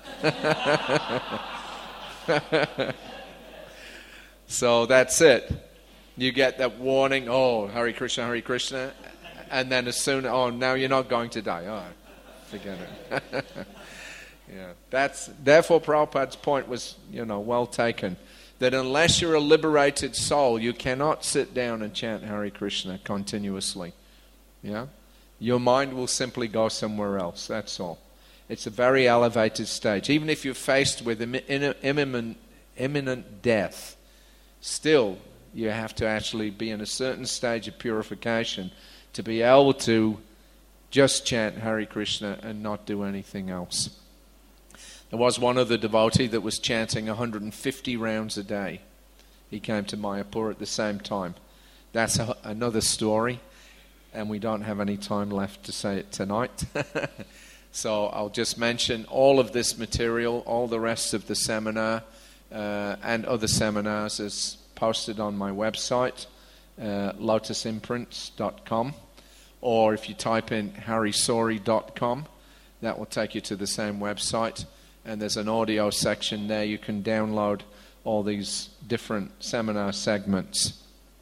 Speaker 1: So that's it. You get that warning, oh, Hare Krishna, Hare Krishna, and then as soon, oh, now you're not going to die. All right. forget it. Yeah, that's therefore Prabhupada's point was, you know, well taken. That unless you're a liberated soul, you cannot sit down and chant Hare Krishna continuously. Yeah, your mind will simply go somewhere else. That's all. It's a very elevated stage. Even if you're faced with imminent, imminent death, still you have to actually be in a certain stage of purification to be able to just chant Hare Krishna and not do anything else. There was one other devotee that was chanting one hundred fifty rounds a day. He came to Mayapur at the same time. That's a, another story, and we don't have any time left to say it tonight. So I'll just mention all of this material, all the rest of the seminar uh, and other seminars is posted on my website, uh, lotus imprints dot com, or if you type in harisori dot com, that will take you to the same website. And there's an audio section there. You can download all these different seminar segments.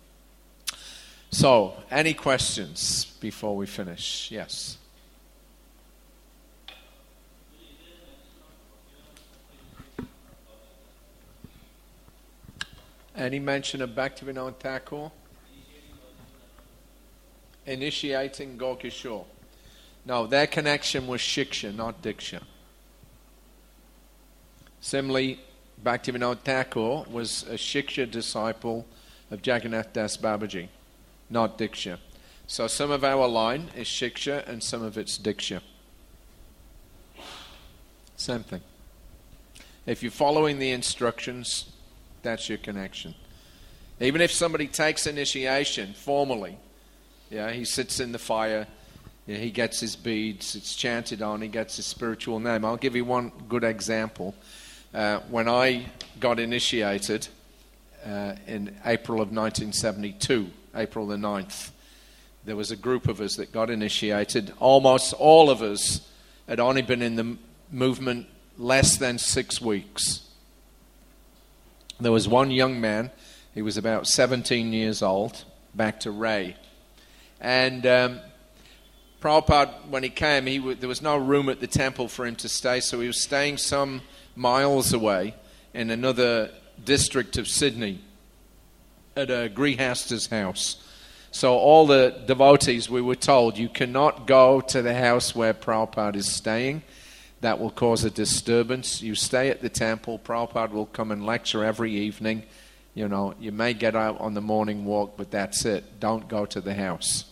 Speaker 1: So, any questions before we finish? Yes. Any mention of Bhaktivinoda Thakur? Initiating Gaurkishore. No, their connection was Shiksha, not Diksha. Similarly, Bhaktivinoda Thakur was a Shiksha disciple of Jagannath Das Babaji, not Diksha. So some of our line is Shiksha and some of it's Diksha. Same thing. If you're following the instructions, that's your connection. Even if somebody takes initiation formally, yeah, he sits in the fire, yeah, he gets his beads, it's chanted on, he gets his spiritual name. I'll give you one good example. Uh, when I got initiated uh, in April of nineteen seventy-two, April the ninth, there was a group of us that got initiated. Almost all of us had only been in the movement less than six weeks. There was one young man, he was about seventeen years old, back to Ray. And um, Prabhupada, when he came, he w- there was no room at the temple for him to stay, so he was staying some miles away in another district of Sydney at a Grihasta's house. So all the devotees, we were told, you cannot go to the house where Prabhupada is staying. That will cause a disturbance. You stay at the temple. Prabhupada will come and lecture every evening. You know, you may get out on the morning walk, but that's it. Don't go to the house.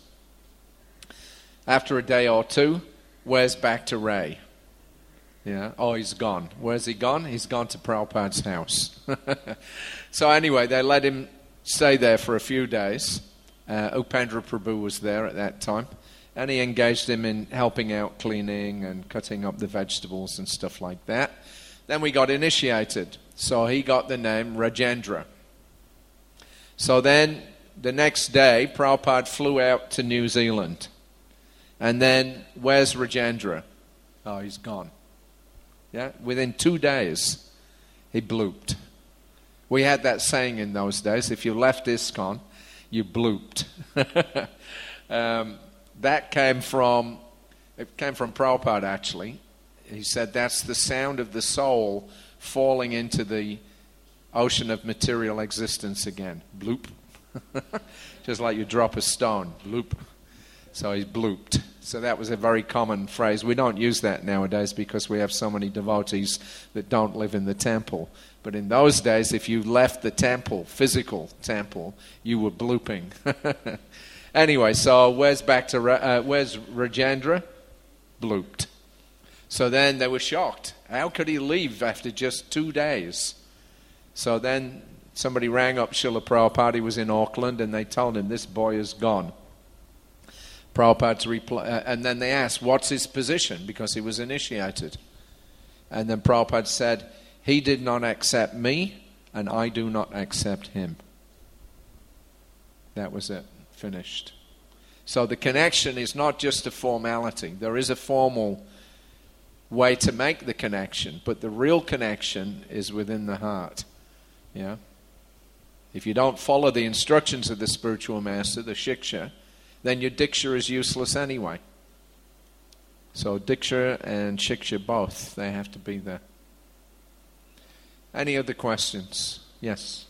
Speaker 1: After a day or two, where's back to Ray? Yeah. Oh, he's gone. Where's he gone? He's gone to Prabhupada's house. So anyway, they let him stay there for a few days. Uh, Upendra Prabhu was there at that time. And he engaged him in helping out cleaning and cutting up the vegetables and stuff like that. Then we got initiated. So he got the name Rajendra. So then the next day, Prabhupada flew out to New Zealand. And then, where's Rajendra? Oh, he's gone. Yeah, within two days, he blooped. We had that saying in those days, if you left ISKCON, you blooped. um, that came from, it came from Prabhupada actually. He said that's the sound of the soul falling into the ocean of material existence again. Bloop. Just like you drop a stone. Bloop. So he blooped. So that was a very common phrase. We don't use that nowadays because we have so many devotees that don't live in the temple. But in those days, if you left the temple, physical temple, you were blooping. Anyway, so where's back to uh, where's Rajendra? Blooped. So then they were shocked. How could he leave after just two days? So then somebody rang up Srila Prabhupada. He was in Auckland, and they told him, this boy is gone. Prabhupada's reply, uh, and then they asked, what's his position? Because he was initiated. And then Prabhupada said, he did not accept me, and I do not accept him. That was it. Finished. So the connection is not just a formality. There is a formal way to make the connection, but the real connection is within the heart. Yeah. If you don't follow the instructions of the spiritual master, the shiksha, then your diksha is useless anyway. So Diksha and Shiksha both, they have to be there. Any other questions? Yes.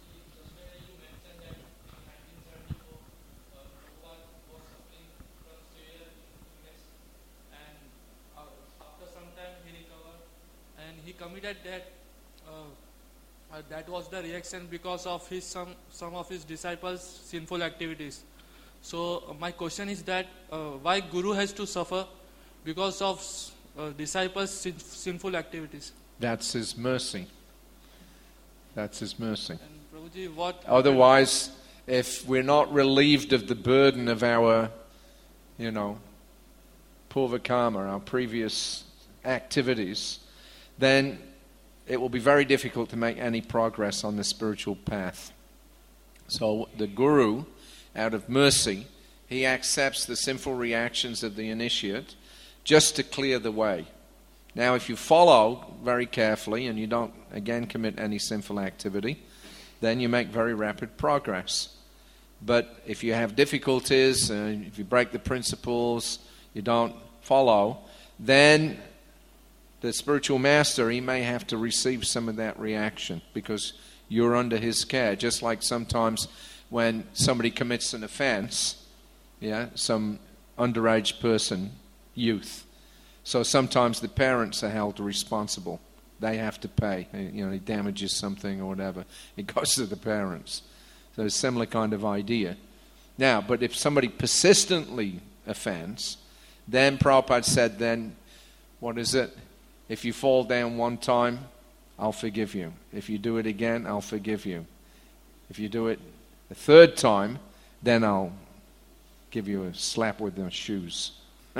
Speaker 2: He committed that uh, uh, that was the reaction because of his some some of his disciples' sinful activities. So uh, my question is that uh, why Guru has to suffer because of uh, disciples' sin- sinful activities?
Speaker 1: That's his mercy. That's his mercy.
Speaker 2: And Prabhuji, what
Speaker 1: otherwise, if we're not relieved of the burden of our, you know, purva karma, our previous activities, then it will be very difficult to make any progress on the spiritual path. So the Guru, out of mercy, he accepts the sinful reactions of the initiate just to clear the way. Now, if you follow very carefully and you don't, again, commit any sinful activity, then you make very rapid progress. But if you have difficulties, uh, if you break the principles, you don't follow, then the spiritual master, he may have to receive some of that reaction because you're under his care. Just like sometimes when somebody commits an offense, yeah, some underage person, youth. So sometimes the parents are held responsible. They have to pay. You know, he damages something or whatever. It goes to the parents. So it's a similar kind of idea. Now, but if somebody persistently offends, then Prabhupada said, then, what is it? If you fall down one time, I'll forgive you. If you do it again, I'll forgive you. If you do it a third time, then I'll give you a slap with the shoes.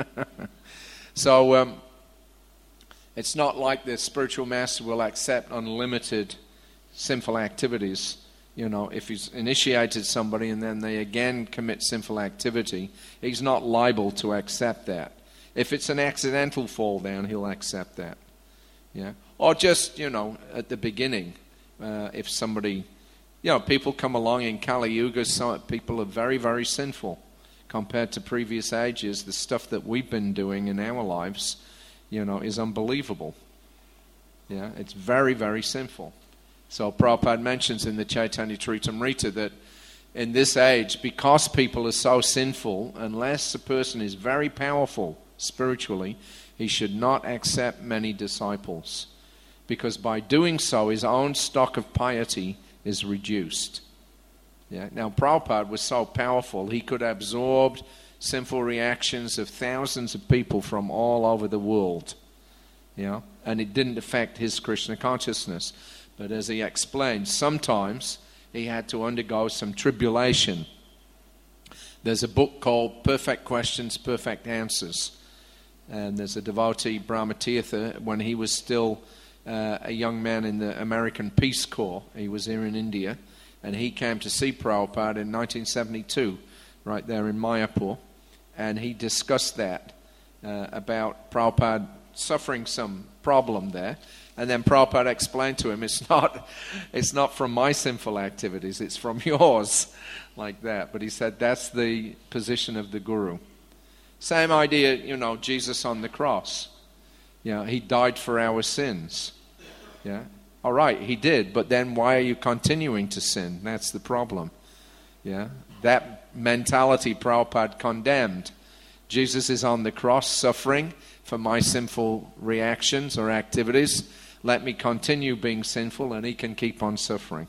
Speaker 1: So um, it's not like the spiritual master will accept unlimited sinful activities. You know, if he's initiated somebody and then they again commit sinful activity, he's not liable to accept that. If it's an accidental fall down, he'll accept that. Yeah, or just, you know, at the beginning, uh, if somebody, you know, people come along in Kali Yuga, some people are very, very sinful compared to previous ages. The stuff that we've been doing in our lives, you know, is unbelievable. Yeah, it's very, very sinful. So Prabhupada mentions in the Chaitanya Charitamrita that in this age, because people are so sinful, unless a person is very powerful spiritually, he should not accept many disciples, because by doing so, his own stock of piety is reduced. Yeah. Now, Prabhupada was so powerful, he could absorb sinful reactions of thousands of people from all over the world. You know, and it didn't affect his Krishna consciousness. But as he explained, sometimes he had to undergo some tribulation. There's a book called Perfect Questions, Perfect Answers. And there's a devotee, Brahmatirtha, when he was still uh, a young man in the American Peace Corps. He was here in India. And he came to see Prabhupada in nineteen seventy-two, right there in Mayapur. And he discussed that, uh, about Prabhupada suffering some problem there. And then Prabhupada explained to him, it's not, it's not from my sinful activities, it's from yours, like that. But he said that's the position of the Guru. Same idea, you know, Jesus on the cross. You know, he died for our sins. Yeah. All right, he did, but then why are you continuing to sin? That's the problem. Yeah. That mentality Prabhupada condemned. Jesus is on the cross suffering for my sinful reactions or activities. Let me continue being sinful and he can keep on suffering.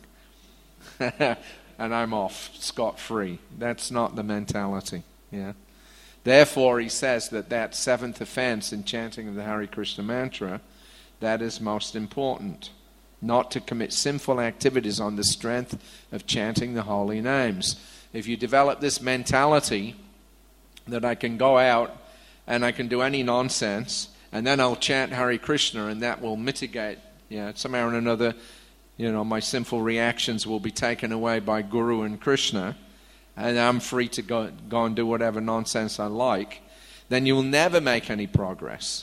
Speaker 1: And I'm off, scot-free. That's not the mentality. Yeah. Therefore, he says that that seventh offense in chanting of the Hare Krishna mantra, that is most important. Not to commit sinful activities on the strength of chanting the holy names. If you develop this mentality that I can go out and I can do any nonsense, and then I'll chant Hare Krishna, and that will mitigate, yeah, somehow or another, you know, my sinful reactions will be taken away by Guru and Krishna, and I'm free to go, go and do whatever nonsense I like, then you'll never make any progress.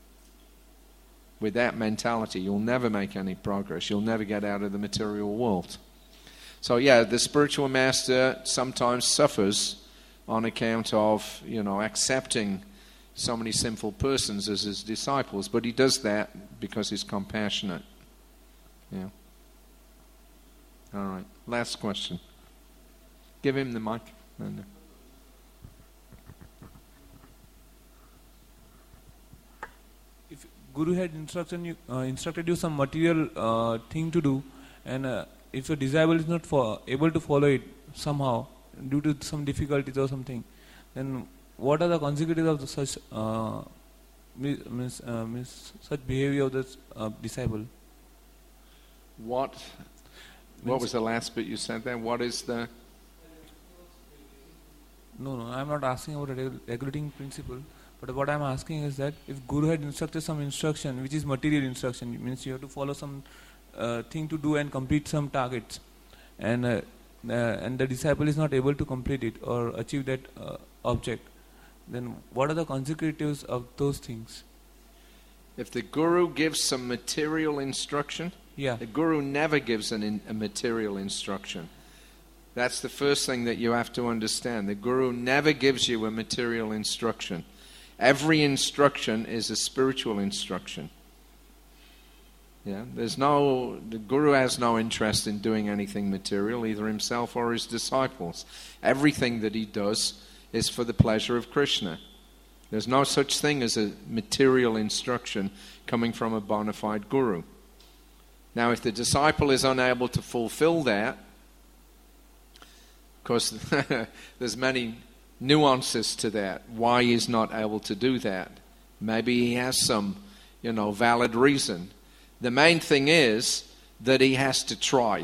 Speaker 1: With that mentality, you'll never make any progress. You'll never get out of the material world. So yeah, the spiritual master sometimes suffers on account of, you know, accepting, so many sinful persons as his disciples, but he does that because he's compassionate. Yeah. All right. Last question. Give him the mic. No, no.
Speaker 3: If Guru had instructed you, uh, instructed you some material uh, thing to do, and uh, if your disciple is not for, able to follow it somehow due to some difficulties or something, then what are the consequences of the such uh, mis, mis, uh, mis, such behavior of the uh, disciple?
Speaker 1: What? What was the last bit you said there? What is the?
Speaker 3: No, no, I am not asking about a reg- regulating principle. But what I am asking is that if Guru had instructed some instruction, which is material instruction, it means you have to follow some uh, thing to do and complete some targets, and uh, uh, and the disciple is not able to complete it or achieve that uh, object, then what are the consequences of those things?
Speaker 1: If the Guru gives some material instruction,
Speaker 3: yeah.
Speaker 1: the Guru never gives an in, a material instruction. That's the first thing that you have to understand. The Guru never gives you a material instruction. Every instruction is a spiritual instruction. Yeah, there's no, the Guru has no interest in doing anything material, either himself or his disciples. Everything that he does is for the pleasure of Krishna. There's no such thing as a material instruction coming from a bona fide Guru. Now, if the disciple is unable to fulfill that, of course, there's many nuances to that. Why he's not able to do that? Maybe he has some, you know, valid reason. The main thing is that he has to try.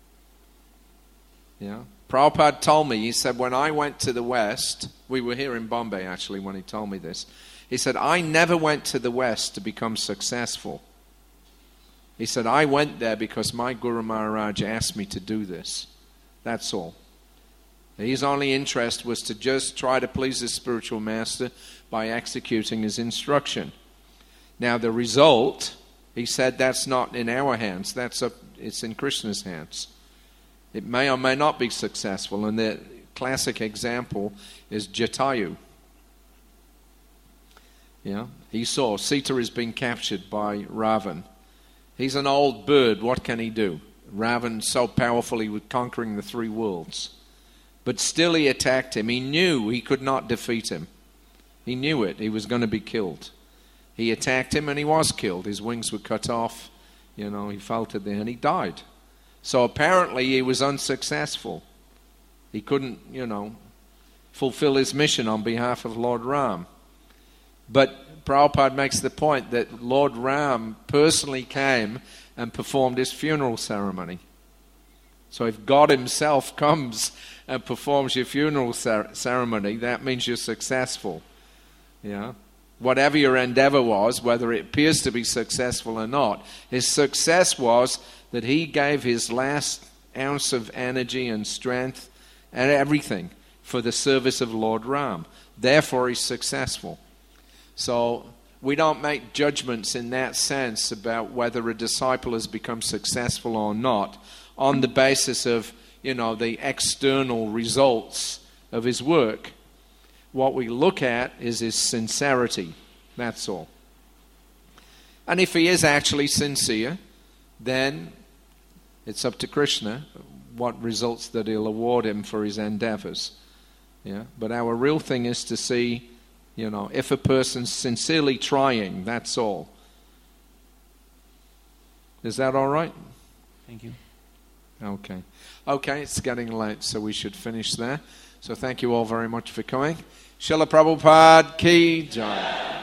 Speaker 1: Yeah. Prabhupada told me, he said, when I went to the West, we were here in Bombay actually when he told me this, he said, I never went to the West to become successful. He said, I went there because my Guru Maharaj asked me to do this. That's all. His only interest was to just try to please his spiritual master by executing his instruction. Now the result, he said, that's not in our hands. That's up, it's in Krishna's hands. It may or may not be successful. And the classic example is Jatayu. Yeah, he saw Sita is being captured by Ravan. He's an old bird. What can he do? Ravan so powerful he was conquering the three worlds. But still he attacked him. He knew he could not defeat him. He knew it. He was going to be killed. He attacked him and he was killed. His wings were cut off. You know, he faltered there and he died. So apparently he was unsuccessful. He couldn't, you know, fulfill his mission on behalf of Lord Ram. But Prabhupada makes the point that Lord Ram personally came and performed his funeral ceremony. So if God himself comes and performs your funeral cer- ceremony, that means you're successful. Yeah. Whatever your endeavor was, whether it appears to be successful or not, his success was that he gave his last ounce of energy and strength and everything for the service of Lord Ram. Therefore, he's successful. So we don't make judgments in that sense about whether a disciple has become successful or not on the basis of, you know, the external results of his work. What we look at is his sincerity. That's all. And if he is actually sincere, then it's up to Krishna what results that he'll award him for his endeavors. Yeah. But our real thing is to see, you know, if a person's sincerely trying, that's all. Is that all right?
Speaker 3: Thank you.
Speaker 1: Okay. Okay, it's getting late, so we should finish there. So thank you all very much for coming. Srila Prabhupada Ki Jai.